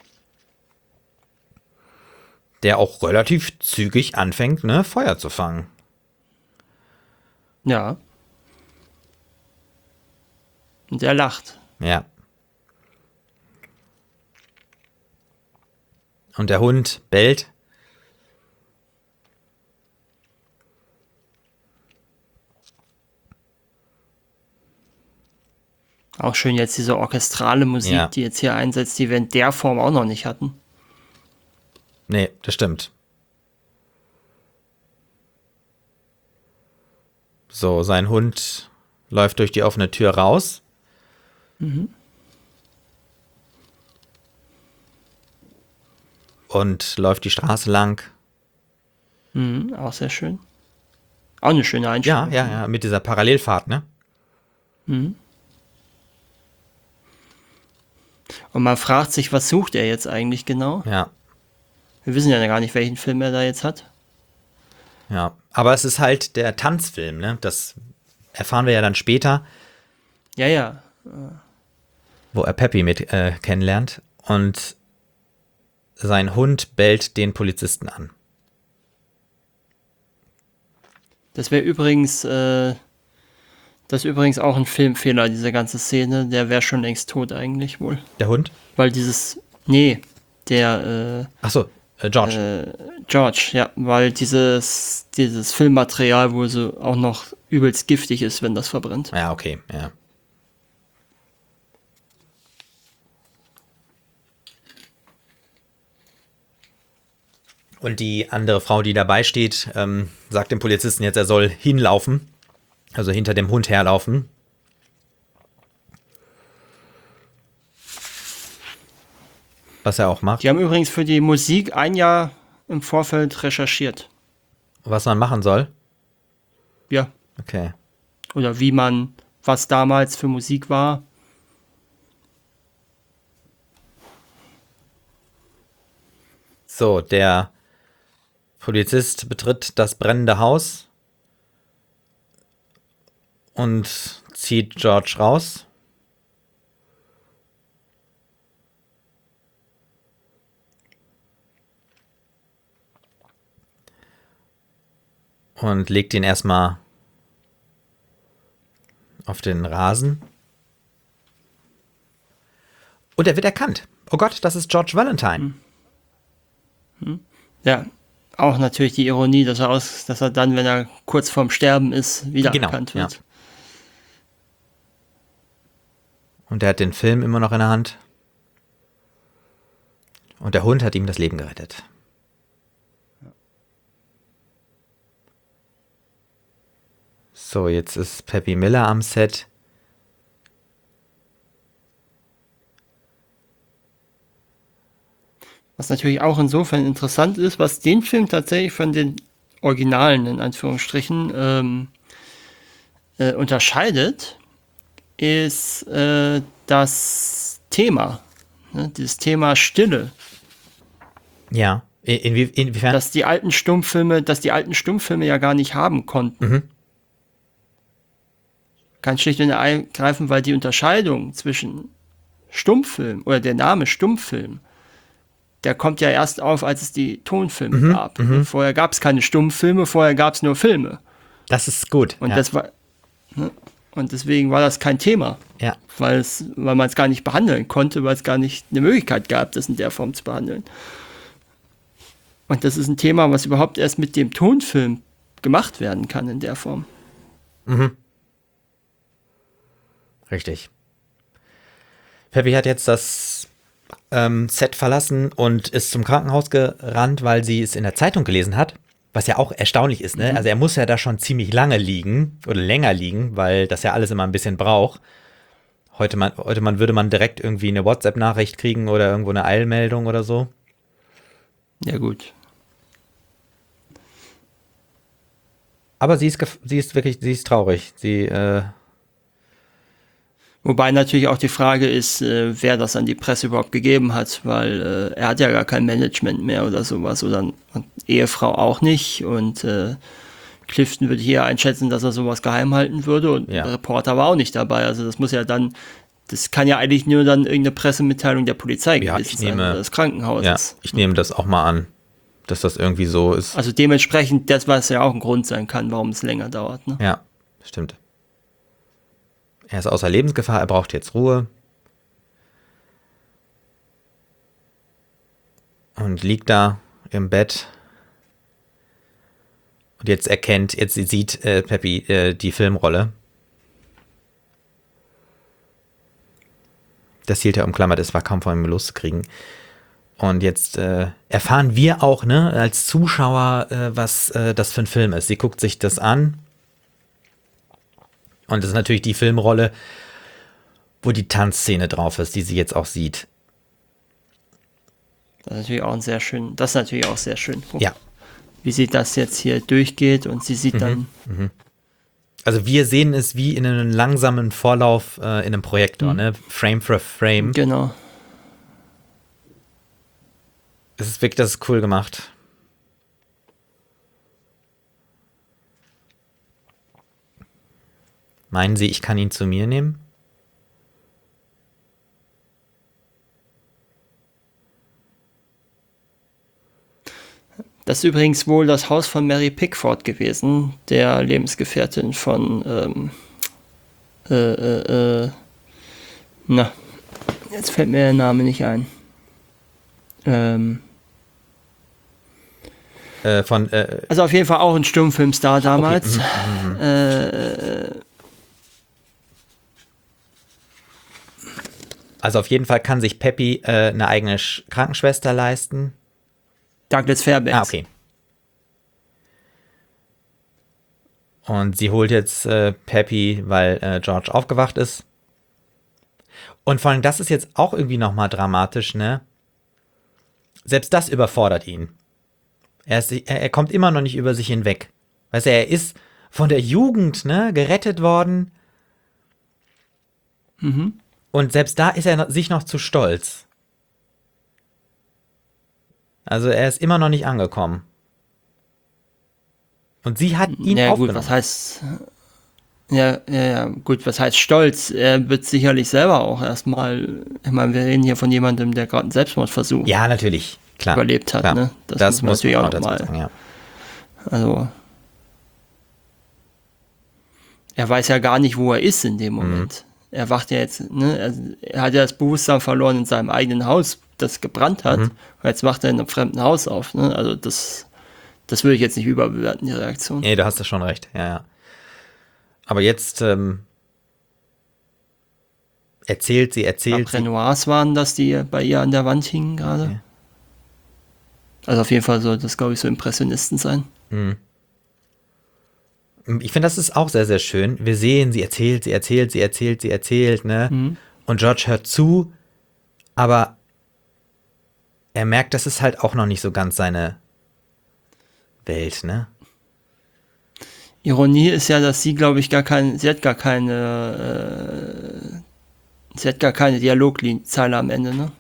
Der auch relativ zügig anfängt, ne, Feuer zu fangen. Ja. Und er lacht. Ja. Und der Hund bellt. Auch schön jetzt diese orchestrale Musik, ja. die jetzt hier einsetzt, die wir in der Form auch noch nicht hatten. Nee, das stimmt. So, sein Hund läuft durch die offene Tür raus. Mhm. Und läuft die Straße lang. Mhm, auch sehr schön. Auch eine schöne Einstellung. Ja, ja, ja, mit dieser Parallelfahrt, ne? Mhm. Und man fragt sich, was sucht er jetzt eigentlich genau? Ja. Wir wissen ja gar nicht, welchen Film er da jetzt hat. Ja, aber es ist halt der Tanzfilm, ne? Das erfahren wir ja dann später. Ja, ja. Wo er Peppy mit äh, kennenlernt. Und sein Hund bellt den Polizisten an. Das wäre übrigens, äh, das ist übrigens auch ein Filmfehler, diese ganze Szene. Der wäre schon längst tot eigentlich wohl. Der Hund? Weil dieses, nee, der, äh, Ach so, äh, George. Äh, George, ja, weil dieses, dieses Filmmaterial wohl so auch noch übelst giftig ist, wenn das verbrennt. Ja, okay, ja. Und die andere Frau, die dabei steht, ähm, sagt dem Polizisten jetzt, er soll hinlaufen. Also hinter dem Hund herlaufen. Was er auch macht. Die haben übrigens für die Musik ein Jahr im Vorfeld recherchiert. Was man machen soll? Ja. Okay. Oder wie man, was damals für Musik war. So, der Polizist betritt das brennende Haus und zieht George raus. Und legt ihn erstmal auf den Rasen. Und er wird erkannt. Oh Gott, das ist George Valentine. Hm. Hm. Ja, auch natürlich die Ironie, dass er, aus, dass er dann, wenn er kurz vorm Sterben ist, wieder genau, erkannt wird. Ja. Und er hat den Film immer noch in der Hand. Und der Hund hat ihm das Leben gerettet. So, jetzt ist Peppy Miller am Set. Was natürlich auch insofern interessant ist, was den Film tatsächlich von den Originalen, in Anführungsstrichen, ähm, äh, unterscheidet, ist äh, das Thema. Ne? Dieses Thema Stille. Ja, in, in, inwiefern? Dass die alten Stummfilme, dass die alten Stummfilme ja gar nicht haben konnten. Mhm. Ganz schlicht und ergreifend, weil die Unterscheidung zwischen Stummfilm oder der Name Stummfilm, der kommt ja erst auf, als es die Tonfilme mhm, gab. Mhm. Vorher gab es keine Stummfilme, vorher gab es nur Filme. Das ist gut. Und ja. das war, ne? Und deswegen war das kein Thema. Ja. Weil es, weil man es gar nicht behandeln konnte, weil es gar nicht eine Möglichkeit gab, das in der Form zu behandeln. Und das ist ein Thema, was überhaupt erst mit dem Tonfilm gemacht werden kann in der Form. Mhm. Richtig. Peppy hat jetzt das ähm, Set verlassen und ist zum Krankenhaus gerannt, weil sie es in der Zeitung gelesen hat. Was ja auch erstaunlich ist, ne? Mhm. Also er muss ja da schon ziemlich lange liegen oder länger liegen, weil das ja alles immer ein bisschen braucht. Heute, man, heute man würde man direkt irgendwie eine WhatsApp-Nachricht kriegen oder irgendwo eine Eilmeldung oder so. Ja, gut. Aber sie ist, sie ist wirklich, sie ist traurig. Sie, äh Wobei natürlich auch die Frage ist, äh, wer das an die Presse überhaupt gegeben hat, weil äh, er hat ja gar kein Management mehr oder sowas oder und Ehefrau auch nicht und äh, Clifton würde hier einschätzen, dass er sowas geheim halten würde und Ja. der Reporter war auch nicht dabei. Also das muss ja dann, das kann ja eigentlich nur dann irgendeine Pressemitteilung der Polizei Ja, gewesen ich sein nehme- oder des Ja, Krankenhauses. ich nehme das auch mal an, dass das irgendwie so ist. Also dementsprechend, das was ja auch ein Grund sein kann, warum es länger dauert. Ne? Ja, stimmt. Er ist außer Lebensgefahr, er braucht jetzt Ruhe. Und liegt da im Bett. Und jetzt erkennt, jetzt sieht äh, Peppy äh, die Filmrolle. Das hielt er umklammert, es war kaum von ihm loszukriegen. Und jetzt äh, erfahren wir auch, ne, als Zuschauer, äh, was äh, das für ein Film ist. Sie guckt sich das an. Und das ist natürlich die Filmrolle, wo die Tanzszene drauf ist, die sie jetzt auch sieht. Das ist natürlich auch ein sehr schön, das ist natürlich auch sehr schön. Ja. Wie sie das jetzt hier durchgeht und sie sieht dann, Also wir sehen es wie in einem langsamen Vorlauf äh, in einem Projektor, ne? Frame for Frame. genau. Es ist wirklich, das ist cool gemacht. Meinen Sie, ich kann ihn zu mir nehmen? Das ist übrigens wohl das Haus von Mary Pickford gewesen, der Lebensgefährtin von, ähm, äh, äh, äh, na, jetzt fällt mir der Name nicht ein. Ähm, Äh, von, äh, also auf jeden Fall auch ein Stummfilmstar damals. mhm, Äh, also auf jeden Fall kann sich Peppy äh, eine eigene Sch- Krankenschwester leisten. Douglas Fairbanks. Ah, okay. Und sie holt jetzt äh, Peppy, weil äh, George aufgewacht ist. Und vor allem, das ist jetzt auch irgendwie nochmal dramatisch, ne? Selbst das überfordert ihn. Er, ist, er, er kommt immer noch nicht über sich hinweg. Weißt du, er ist von der Jugend, ne, gerettet worden. Mhm. Und selbst da ist er noch, sich noch zu stolz. Also er ist immer noch nicht angekommen. Und sie hat ihn Ja gut, aufgenommen. was heißt, ja, ja, ja, gut, was heißt Stolz? Er wird sicherlich selber auch erstmal, ich meine, wir reden hier von jemandem, der gerade einen Selbstmordversuch Ja, natürlich, klar. überlebt hat, klar. ne? Das, Das muss man muss natürlich auch dazu noch mal- sagen, ja. Also, er weiß ja gar nicht, wo er ist in dem Moment. Er wacht ja jetzt, ne, er, er hat ja das Bewusstsein verloren in seinem eigenen Haus, das gebrannt hat. Und jetzt wacht er in einem fremden Haus auf, ne? Also das, das würde ich jetzt nicht überbewerten, die Reaktion. Nee, du hast da schon recht, ja, ja. Aber jetzt ähm, erzählt sie, erzählt sie. Renoirs waren das, die bei ihr an der Wand hingen gerade. Okay. Also auf jeden Fall soll das, glaube ich, so Impressionisten sein. Ich finde, das ist auch sehr, sehr schön. Wir sehen, sie erzählt, sie erzählt, sie erzählt, sie erzählt, ne? Mhm. Und George hört zu, aber er merkt, das ist halt auch noch nicht so ganz seine Welt, ne? Ironie ist ja, dass sie, glaube ich, gar keine, sie hat gar keine, äh, sie hat gar keine Dialogzeile am Ende, ne?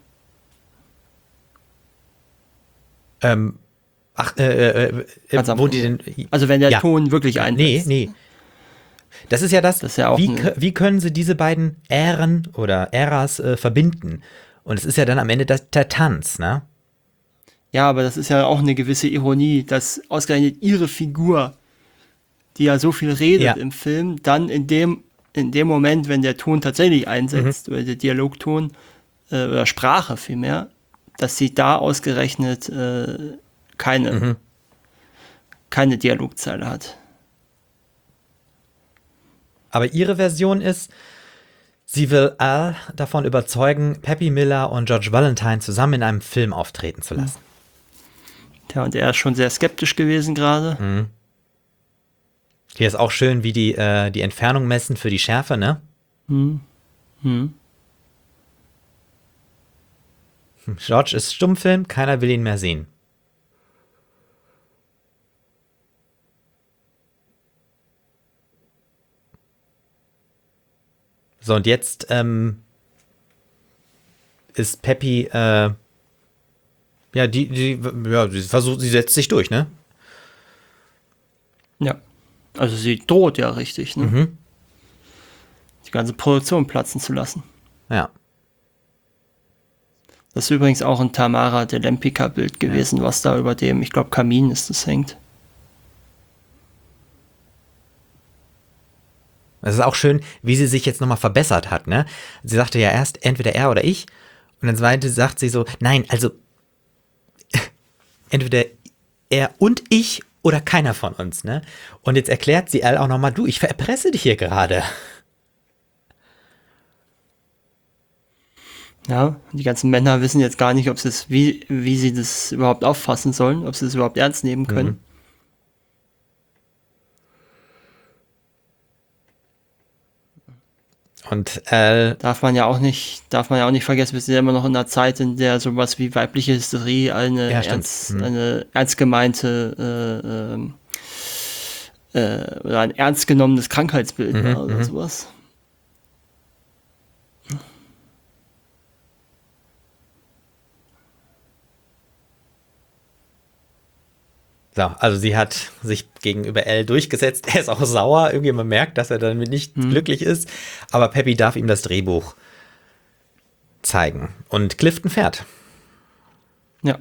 Ähm, ach, äh, äh, äh, Ganz am wo die Ende. denn. Also wenn der Ja. Ton wirklich Nee, einsetzt. nee. Das ist ja das, Das ist ja auch wie, eine- kö- wie können sie diese beiden Ähren oder Äras äh, verbinden? Und es ist ja dann am Ende das, der Tanz, ne? Ja, aber das ist ja auch eine gewisse Ironie, dass ausgerechnet ihre Figur, die ja so viel redet Ja. im Film, dann in dem, in dem Moment, wenn der Ton tatsächlich einsetzt, Mhm. oder der Dialogton, äh, oder Sprache vielmehr, dass sie da ausgerechnet äh, keine, Mhm. keine Dialogzeile hat. Aber ihre Version ist, sie will Al davon überzeugen, Peppy Miller und George Valentine zusammen in einem Film auftreten zu lassen. Tja, und er ist schon sehr skeptisch gewesen gerade. Hier ist auch schön, wie die äh, die Entfernung messen für die Schärfe, ne? Hm. Hm. George ist Stummfilm, keiner will ihn mehr sehen. So, und jetzt ähm, ist Peppy, äh, ja, die, die, ja, sie versucht, sie setzt sich durch, ne? Ja. Also sie droht ja richtig, ne? Mhm. Die ganze Produktion platzen zu lassen. Ja. Das ist übrigens auch ein Tamara de Lempicka-Bild gewesen, ja. was da über dem, ich glaube, Kamin ist das hängt. Es ist auch schön, wie sie sich jetzt nochmal verbessert hat, ne? Sie sagte ja erst, entweder er oder ich. Und dann zweite sagt sie so, nein, also entweder er und ich oder keiner von uns, ne? Und jetzt erklärt sie Al auch nochmal, du, ich verpresse dich hier gerade. Ja, die ganzen Männer wissen jetzt gar nicht, ob sie es, wie, wie sie das überhaupt auffassen sollen, ob sie es überhaupt ernst nehmen können. Mhm. Und äh, darf man ja auch nicht, darf man ja auch nicht vergessen, wir sind ja immer noch in einer Zeit, in der sowas wie weibliche Hysterie eine, ja, ernst, mhm. eine ernst gemeinte äh, äh, oder ein ernst genommenes Krankheitsbild mhm, war oder mhm. sowas. So, also sie hat sich gegenüber Elle durchgesetzt. Er ist auch sauer. Irgendwie man merkt, dass er damit nicht hm. glücklich ist. Aber Peppy darf ihm das Drehbuch zeigen. Und Clifton fährt. Ja.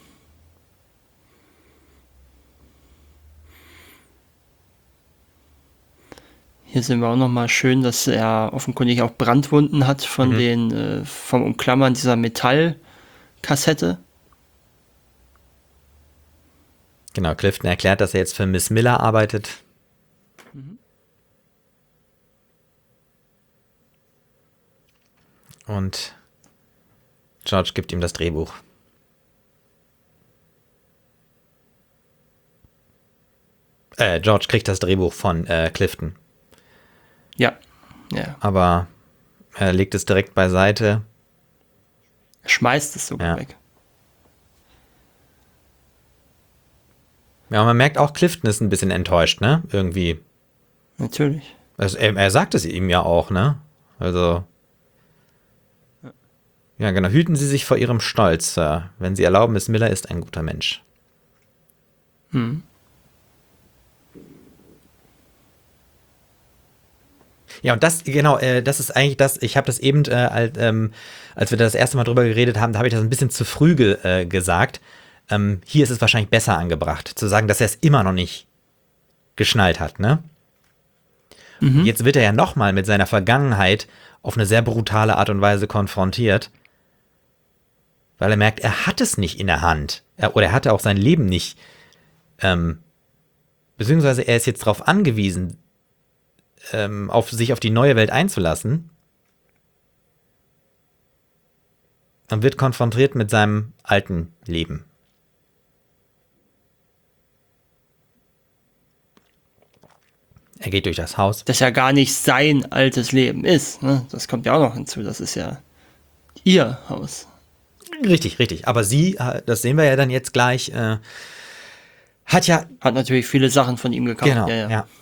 Hier sehen wir auch nochmal schön, dass er offenkundig auch Brandwunden hat von mhm. den, äh, vom Umklammern dieser Metallkassette. Genau, Clifton erklärt, dass er jetzt für Miss Miller arbeitet. Mhm. Und George gibt ihm das Drehbuch. Äh, George kriegt das Drehbuch von äh, Clifton. Ja. ja. Aber er legt es direkt beiseite. Er schmeißt es sogar ja. weg. Ja, man merkt auch, Clifton ist ein bisschen enttäuscht, ne? Irgendwie. Natürlich. Also, er, er sagt es ihm ja auch, ne? Also. Ja. ja, genau. Hüten Sie sich vor Ihrem Stolz, Sir. Wenn Sie erlauben, Miss Miller ist ein guter Mensch. Hm. Ja, und das, genau, äh, das ist eigentlich das, ich habe das eben, äh, als, ähm, als wir das erste Mal drüber geredet haben, da habe ich das ein bisschen zu früh ge, äh, gesagt. Ähm, hier ist es wahrscheinlich besser angebracht, zu sagen, dass er es immer noch nicht geschnallt hat, ne? Mhm. Jetzt wird er ja nochmal mit seiner Vergangenheit auf eine sehr brutale Art und Weise konfrontiert, weil er merkt, er hat es nicht in der Hand. Er, oder er hatte auch sein Leben nicht. Ähm, beziehungsweise er ist jetzt darauf angewiesen, ähm, auf sich auf die neue Welt einzulassen. Und wird konfrontiert mit seinem alten Leben. Er geht durch das Haus. Das ja gar nicht sein altes Leben ist. Ne? Das kommt ja auch noch hinzu. Das ist ja ihr Haus. Richtig, richtig. Aber sie, das sehen wir ja dann jetzt gleich, äh, hat ja... Hat natürlich viele Sachen von ihm gekauft. Genau, ja, ja. ja.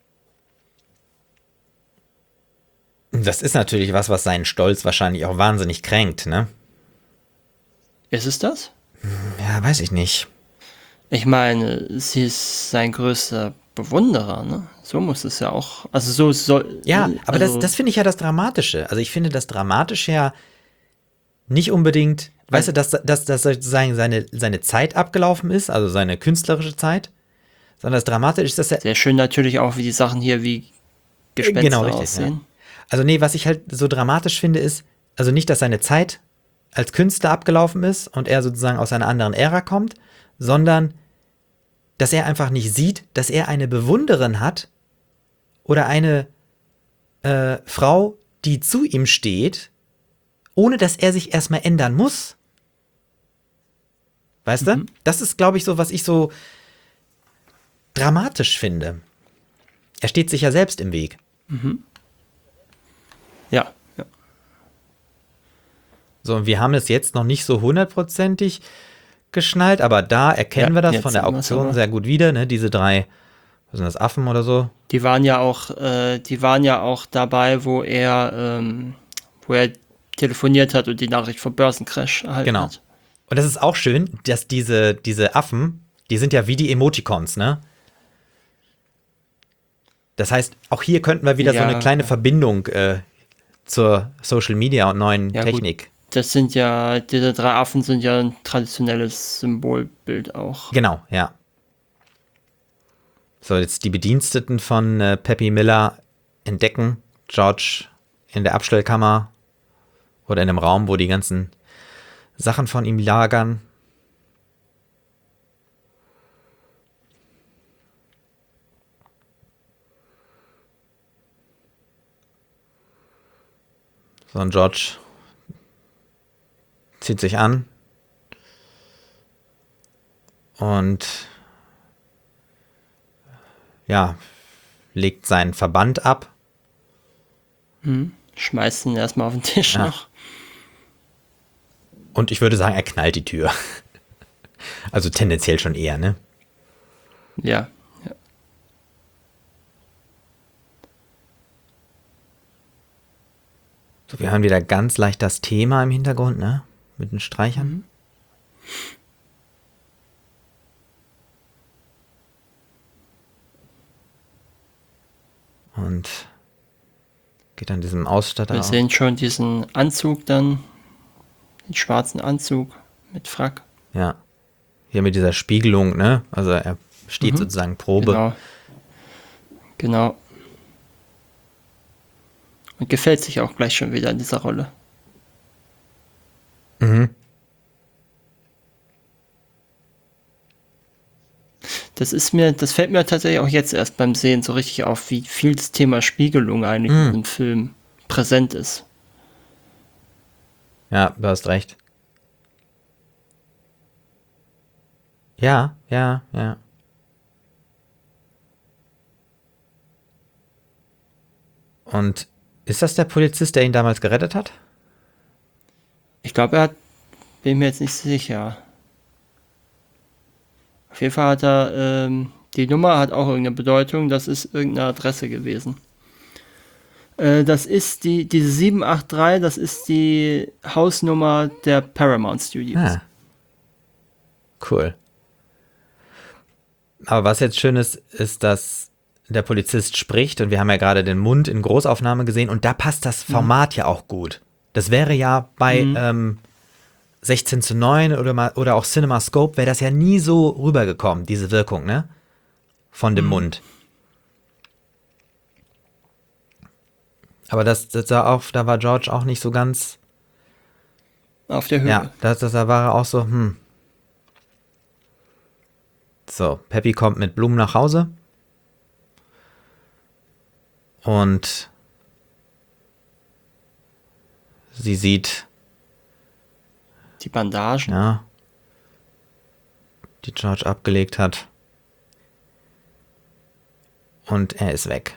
Das ist natürlich was, was seinen Stolz wahrscheinlich auch wahnsinnig kränkt, ne? Ist es das? Ja, weiß ich nicht. Ich meine, sie ist sein größter Bewunderer, ne? So muss es ja auch, also so soll... Ja, aber also, das, das finde ich ja das Dramatische. Also ich finde das Dramatische ja nicht unbedingt, weißt du, dass, dass, dass sozusagen seine, seine Zeit abgelaufen ist, also seine künstlerische Zeit, sondern das Dramatische ist, dass er... Sehr schön natürlich auch, wie die Sachen hier wie Gespenster genau, richtig, aussehen. Ja. Also nee, was ich halt so dramatisch finde, ist, also nicht, dass seine Zeit als Künstler abgelaufen ist und er sozusagen aus einer anderen Ära kommt, sondern dass er einfach nicht sieht, dass er eine Bewunderin hat oder eine äh, Frau, die zu ihm steht, ohne dass er sich erstmal ändern muss. Weißt mhm. du? Das ist, glaube ich, so, was ich so dramatisch finde. Er steht sich ja selbst im Weg. Mhm. Ja, ja. So, und wir haben es jetzt noch nicht so hundertprozentig geschnallt, aber da erkennen ja, wir das von der Auktion sehr gut wieder, ne? Diese drei Was sind das, Affen oder so? Die waren ja auch, äh, die waren ja auch dabei, wo er, ähm, wo er telefoniert hat und die Nachricht vom Börsencrash erhalten Genau. hat. Und das ist auch schön, dass diese, diese Affen, die sind ja wie die Emoticons, ne? Das heißt, auch hier könnten wir wieder Ja, so eine kleine ja. Verbindung äh, zur Social Media und neuen Ja, Technik. Gut. Das sind ja, diese drei Affen sind ja ein traditionelles Symbolbild auch. Genau, ja. So, jetzt die Bediensteten von äh, Peppy Miller entdecken George in der Abstellkammer oder in einem Raum, wo die ganzen Sachen von ihm lagern. So, und George zieht sich an und ja, legt seinen Verband ab. Hm. Schmeißt ihn erstmal auf den Tisch Ja. noch. Und ich würde sagen, er knallt die Tür. Also tendenziell schon eher, ne? Ja. ja. So, wir hören wieder ganz leicht das Thema im Hintergrund, ne? Mit den Streichern. Mhm. Und geht an diesem Ausstatter. Wir auf. sehen schon diesen Anzug dann, den schwarzen Anzug mit Frack. Ja. Hier mit dieser Spiegelung, ne? Also er steht Mhm. sozusagen Probe. Genau. Genau. Und gefällt sich auch gleich schon wieder in dieser Rolle. Mhm. Das ist mir, das fällt mir tatsächlich auch jetzt erst beim Sehen so richtig auf, wie viel das Thema Spiegelung eigentlich Mhm. im Film präsent ist. Ja, du hast recht. Ja, ja, ja. Und ist das der Polizist, der ihn damals gerettet hat? Ich glaube, er hat, bin mir jetzt nicht sicher. Auf jeden Fall hat er, ähm, die Nummer hat auch irgendeine Bedeutung, das ist irgendeine Adresse gewesen. Äh, das ist die, diese sieben acht drei, das ist die Hausnummer der Paramount Studios. Ah. Cool. Aber was jetzt schön ist, ist, dass der Polizist spricht und wir haben ja gerade den Mund in Großaufnahme gesehen und da passt das Format ja auch gut. Das wäre ja bei Mhm. ähm, sechzehn zu neun oder, mal, oder auch CinemaScope wäre das ja nie so rübergekommen, diese Wirkung, ne? Von dem Mhm. Mund. Aber das, das da, auch, da war George auch nicht so ganz, Auf der Höhe. ja, das, das, da war er auch so, hm. So, Peppy kommt mit Blumen nach Hause. Und sie sieht, Die Bandagen. ja, die George abgelegt hat. Und er ist weg.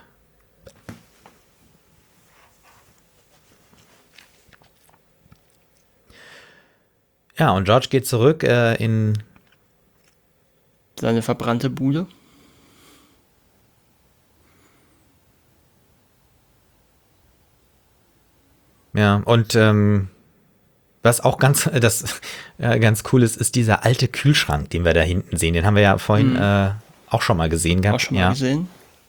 Ja, und George geht zurück äh, in, Seine verbrannte Bude. ja, und ähm, was auch ganz, das, äh, ganz cool ist, ist dieser alte Kühlschrank, den wir da hinten sehen. Den haben wir ja vorhin Mhm. äh, auch schon mal gesehen gehabt. Auch schon mal ja. gesehen.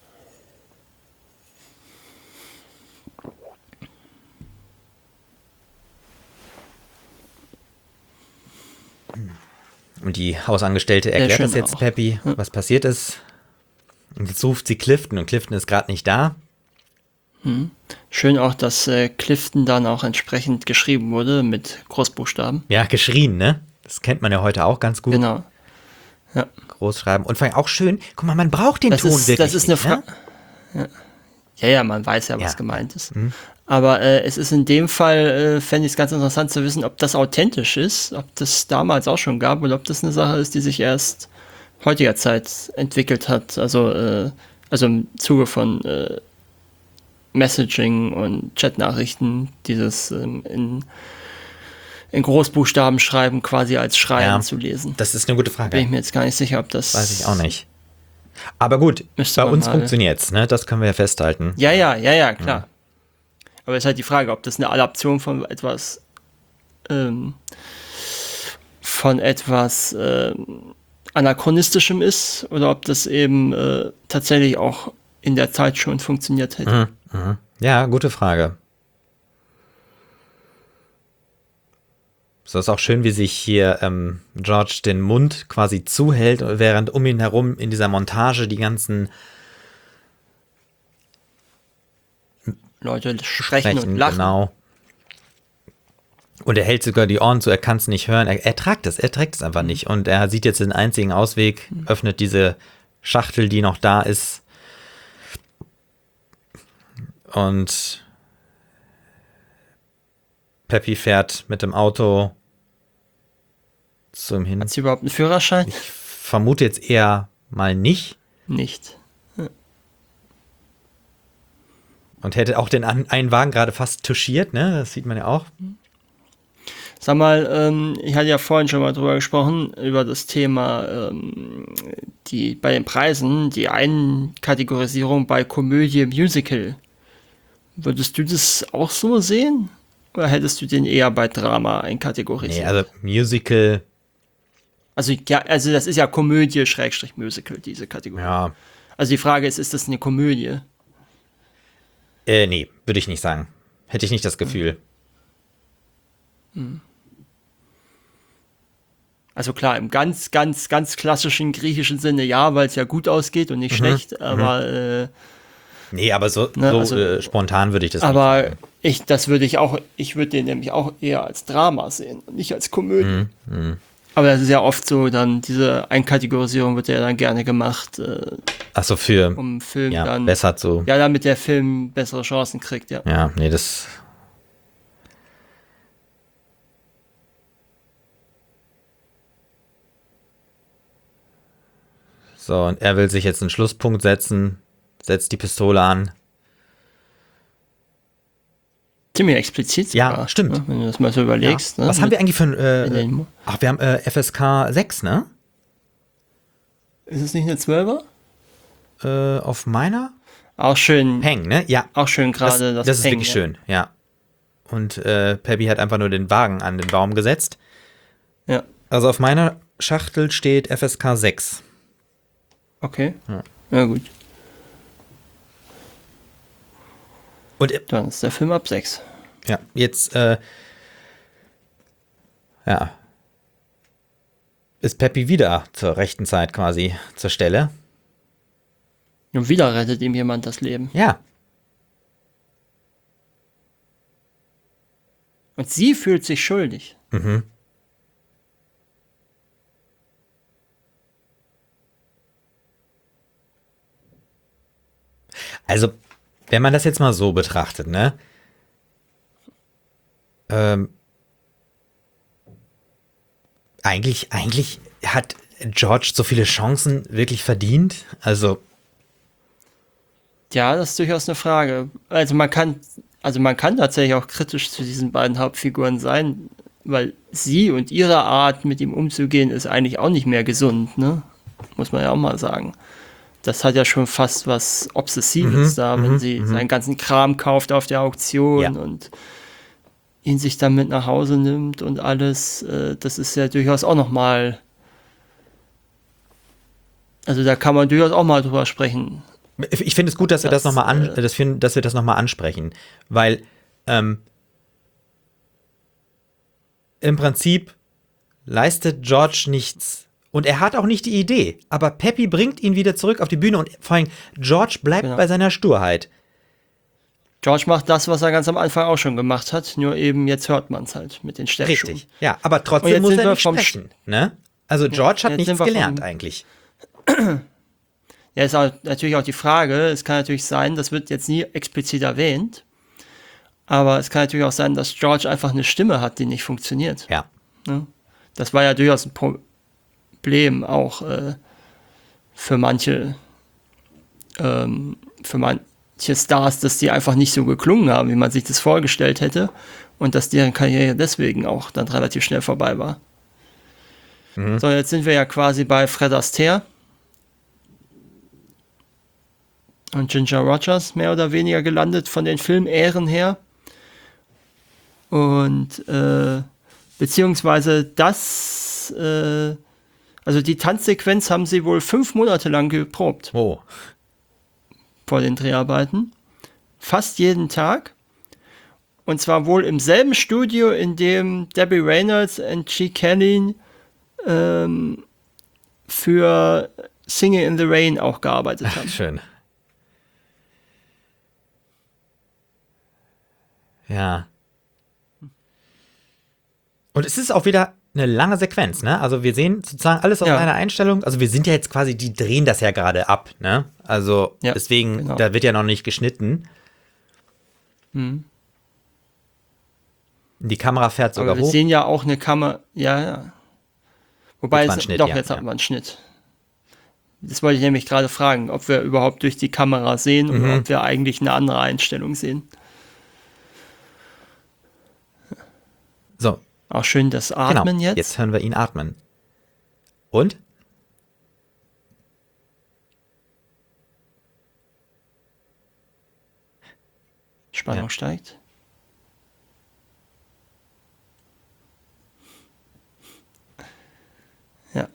Und die Hausangestellte erklärt schön das jetzt auch. Peppy, was passiert ist. Und jetzt ruft sie Clifton und Clifton ist gerade nicht da. Schön auch, dass äh, Clifton dann auch entsprechend geschrieben wurde mit Großbuchstaben. Ja, geschrien, ne? Das kennt man ja heute auch ganz gut. Genau. Ja. Großschreiben. Und vor allem auch schön, guck mal, man braucht den Das Ton ist, wirklich das ist eine nicht, ne? Frage. Ja. ja, ja, man weiß ja, was Ja. gemeint ist. Mhm. Aber äh, es ist in dem Fall, äh, fände ich es ganz interessant zu wissen, ob das authentisch ist, ob das damals auch schon gab oder ob das eine Sache ist, die sich erst heutiger Zeit entwickelt hat. Also, äh, also im Zuge von äh, Messaging und Chatnachrichten, dieses ähm, in, in Großbuchstaben schreiben quasi als Schreien Ja. zu lesen. Das ist eine gute Bin ich Frage. mir jetzt gar nicht sicher, ob das Weiß ich auch nicht. Aber gut, Müsste bei man uns mal- funktioniert's, ne? Das können wir ja festhalten. Ja, ja, ja, ja, klar. Aber es ist halt die Frage, ob das eine Adaption von etwas ähm, von etwas ähm, Anachronistischem ist oder ob das eben äh, tatsächlich auch in der Zeit schon funktioniert hätte. Mhm, mhm. Ja, gute Frage. So ist auch schön, wie sich hier ähm, George den Mund quasi zuhält, während um ihn herum in dieser Montage die ganzen Leute sprechen und Sprechen, lachen. genau. Und er hält sogar die Ohren zu, er kann es nicht hören. Er, er tragt es, er trägt es einfach Mhm. nicht. Und er sieht jetzt den einzigen Ausweg, öffnet diese Schachtel, die noch da ist. Und Peppy fährt mit dem Auto zum Hin. Hat sie überhaupt einen Führerschein? Ich vermute jetzt eher mal nicht. Nicht. Und hätte auch den an, einen Wagen gerade fast touchiert, ne? Das sieht man ja auch. Sag mal, ähm, ich hatte ja vorhin schon mal drüber gesprochen, über das Thema ähm, die bei den Preisen, die Einkategorisierung bei Komödie, Musical. Würdest du das auch so sehen? Oder hättest du den eher bei Drama einkategorisiert? Nee, also Musical, also, ja, also das ist ja Komödie, Schrägstrich Musical, diese Kategorie. ja, Also die Frage ist, ist das eine Komödie? äh, nee, würde ich nicht sagen. Hätte ich nicht das Gefühl. Also klar, im ganz, ganz, ganz klassischen griechischen Sinne ja, weil es ja gut ausgeht und nicht schlecht, aber äh, Nee, aber so, Ne, so also- äh, spontan würde ich das nicht aber sagen. ich, das würde ich auch, ich würde den nämlich auch eher als Drama sehen und nicht als Komödie. Aber das ist ja oft so, dann diese Einkategorisierung wird ja dann gerne gemacht, äh, Ach so, für, um Film ja, dann, besser zu, ja, damit der Film bessere Chancen kriegt, ja. ja, nee, das, so, und er will sich jetzt einen Schlusspunkt setzen, setzt die Pistole an. Ziemlich explizit Ja, sogar, stimmt. Ne, wenn du das mal so überlegst. Ne, Was haben wir eigentlich für ein, äh, in den- ach, wir haben äh, F S K sechs, ne? Ist es nicht eine Zwölfer? Äh, auf meiner? Auch schön, Peng, ne? Ja, auch schön das, gerade das, das, ist Peng, wirklich ja. schön, ja. Und äh, Peppy hat einfach nur den Wagen an den Baum gesetzt. Ja, Also auf meiner Schachtel steht F S K sechs. okay. Ja, gut. Und äh, Dann ist der Film ab sechs. ja, jetzt, äh, ja, ist Peppy wieder zur rechten Zeit quasi zur Stelle. Und wieder rettet ihm jemand das Leben. Ja, Und sie fühlt sich schuldig. also, wenn man das jetzt mal so betrachtet, ne? Ähm, eigentlich, eigentlich hat George so viele Chancen wirklich verdient. Also, Ja, das ist durchaus eine Frage. Also man kann, also man kann tatsächlich auch kritisch zu diesen beiden Hauptfiguren sein, weil sie und ihre Art, mit ihm umzugehen, ist eigentlich auch nicht mehr gesund, ne? Muss man ja auch mal sagen. Das hat ja schon fast was Obsessives da, wenn sie seinen ganzen Kram kauft auf der Auktion Ja. und ihn sich dann mit nach Hause nimmt und alles. Äh, das ist ja durchaus auch noch mal. Also da kann man durchaus auch mal drüber sprechen. ich finde es gut, dass wir das, Das, nochmal an, äh, das find, dass wir das noch mal ansprechen. Weil ähm, im Prinzip leistet George nichts. Und er hat auch nicht die Idee. Aber Peppy bringt ihn wieder zurück auf die Bühne und vor allem George bleibt Genau. bei seiner Sturheit. George macht das, was er ganz am Anfang auch schon gemacht hat, nur eben jetzt hört man es halt mit den Steppschuhen. Richtig. Ja, aber Und trotzdem jetzt muss sind er wir nicht vom sprechen. Ne? Also George hat jetzt nichts sind wir gelernt vom- eigentlich. Ja, ist auch natürlich auch die Frage, es kann natürlich sein, das wird jetzt nie explizit erwähnt, aber es kann natürlich auch sein, dass George einfach eine Stimme hat, die nicht funktioniert. Ja. Das war ja durchaus ein Problem auch äh, für manche ähm, für manche Stars, dass die einfach nicht so geklungen haben, wie man sich das vorgestellt hätte und dass deren Karriere deswegen auch dann relativ schnell vorbei war. So, jetzt sind wir ja quasi bei Fred Astaire. und Ginger Rogers mehr oder weniger gelandet von den Filmehren her. Und äh, beziehungsweise das, äh, also die Tanzsequenz haben sie wohl fünf Monate lang geprobt. Oh. Vor den Dreharbeiten. Fast jeden Tag. Und zwar wohl im selben Studio, in dem Debbie Reynolds und G. Kelly ähm, für Singing in the Rain auch gearbeitet haben. Schön. Ja. Und es ist auch wieder eine lange Sequenz, ne? Also wir sehen sozusagen alles aus Ja. einer Einstellung. Also wir sind ja jetzt quasi, die drehen das ja gerade ab, ne? Also Ja, deswegen, genau. da wird ja noch nicht geschnitten. Mhm. Die Kamera fährt sogar Aber wir hoch. sehen ja auch eine Kamera. Ja, ja. Wobei, Jetzt war ein es, Schnitt, doch, ja, jetzt ja. haben wir einen Schnitt. Das wollte ich nämlich gerade fragen, ob wir überhaupt durch die Kamera sehen oder Mhm. ob wir eigentlich eine andere Einstellung sehen. So, Auch schön das genau. Atmen jetzt. Jetzt hören wir ihn atmen. Und? Spannung Ja. steigt. Ja.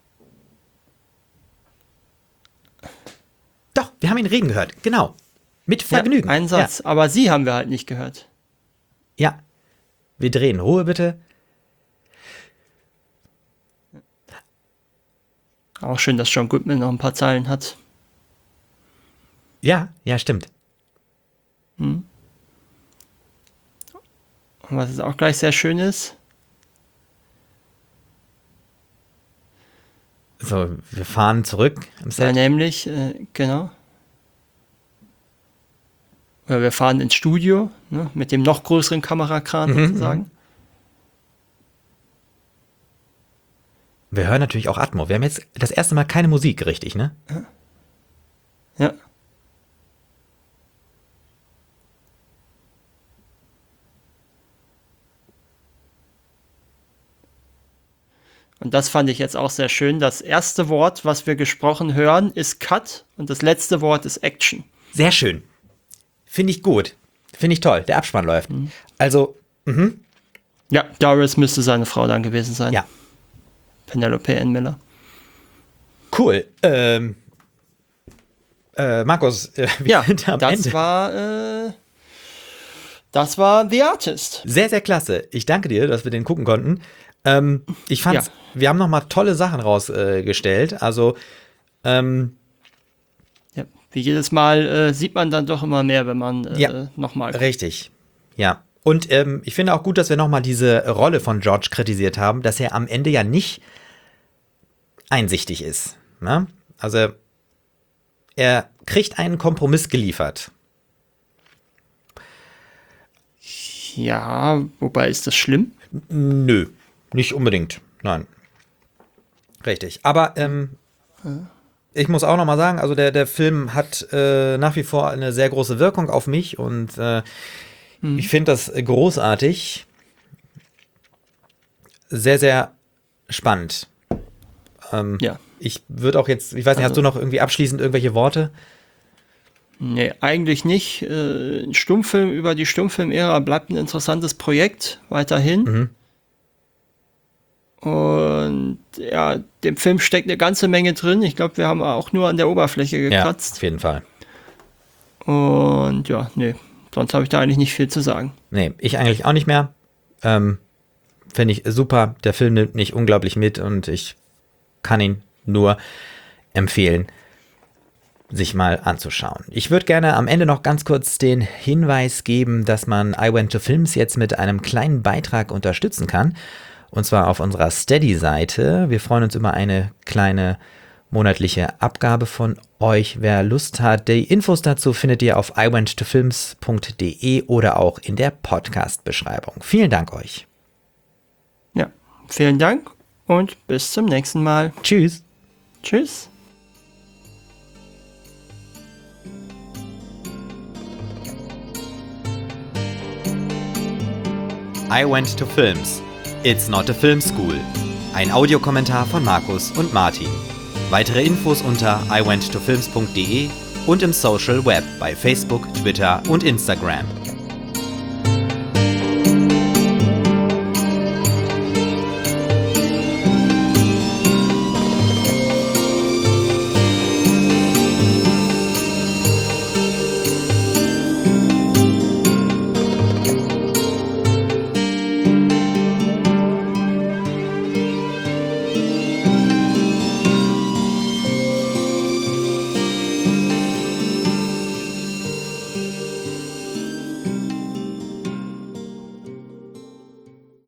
Doch, wir haben ihn reden gehört. Genau. Mit Vergnügen. Ja, einen Satz. Aber sie haben wir halt nicht gehört. Ja. ja. Wir drehen. Ruhe bitte. Auch schön, dass John Goodman noch ein paar Zeilen hat. Ja, ja, stimmt. Und was es auch gleich sehr schön ist, So, wir fahren zurück am ja, Set. nämlich, äh, genau. Oder wir fahren ins Studio, ne, mit dem noch größeren Kamerakran Mhm, sozusagen. Wir hören natürlich auch Atmo. Wir haben jetzt das erste Mal keine Musik, richtig, ne? Ja. Und das fand ich jetzt auch sehr schön. Das erste Wort, was wir gesprochen hören, ist Cut und das letzte Wort ist Action. Sehr schön. Finde ich gut. Finde ich toll. Der Abspann läuft. Also, mhm. Ja, Doris müsste seine Frau dann gewesen sein. Ja. Penelope Ann Miller. Cool. Ähm, äh, Markus, äh, wir Ja, sind am das Ende. war äh, das war The Artist. Sehr, sehr klasse. Ich danke dir, dass wir den gucken konnten. Ähm, ich fand's, Ja. wir haben noch mal tolle Sachen rausgestellt. Äh, also, ähm, Ja, wie jedes Mal äh, sieht man dann doch immer mehr, wenn man äh, Ja. nochmal. richtig. Ja. Und ähm, ich finde auch gut, dass wir noch mal diese Rolle von George kritisiert haben, dass er am Ende ja nicht einsichtig ist. Ne? Also, er kriegt einen Kompromiss geliefert. Ja, wobei ist das schlimm? Nö, nicht unbedingt. Nein. Richtig. Aber ähm, ich muss auch noch mal sagen, also der, der Film hat äh, nach wie vor eine sehr große Wirkung auf mich und äh, Mhm. ich finde das großartig. Sehr, sehr spannend. Ähm, Ja. Ich würde auch jetzt, ich weiß nicht, hast Also- du noch irgendwie abschließend irgendwelche Worte? Nee, eigentlich nicht. Äh, ein Stummfilm über die Stummfilm-Ära bleibt ein interessantes Projekt weiterhin. Mhm. Und ja, dem Film steckt eine ganze Menge drin. Ich glaube, wir haben auch nur an der Oberfläche Ja, gekratzt. auf jeden Fall. Und ja, nee, sonst habe ich da eigentlich nicht viel zu sagen. Nee, ich eigentlich auch nicht mehr. Ähm, Finde ich super. Der Film nimmt mich unglaublich mit und ich kann ihn nur empfehlen, sich mal anzuschauen. Ich würde gerne am Ende noch ganz kurz den Hinweis geben, dass man I Went to Films jetzt mit einem kleinen Beitrag unterstützen kann. Und zwar auf unserer Steady-Seite. Wir freuen uns über eine kleine monatliche Abgabe von euch. Wer Lust hat, die Infos dazu findet ihr auf i went to films punkt de oder auch in der Podcast-Beschreibung. Vielen Dank euch. Ja, vielen Dank und bis zum nächsten Mal. Tschüss. Tschüss. I Went to Films. It's not a film school. Ein Audiokommentar von Markus und Martin. Weitere Infos unter i went to films punkt de und im Social Web bei Facebook, Twitter und Instagram.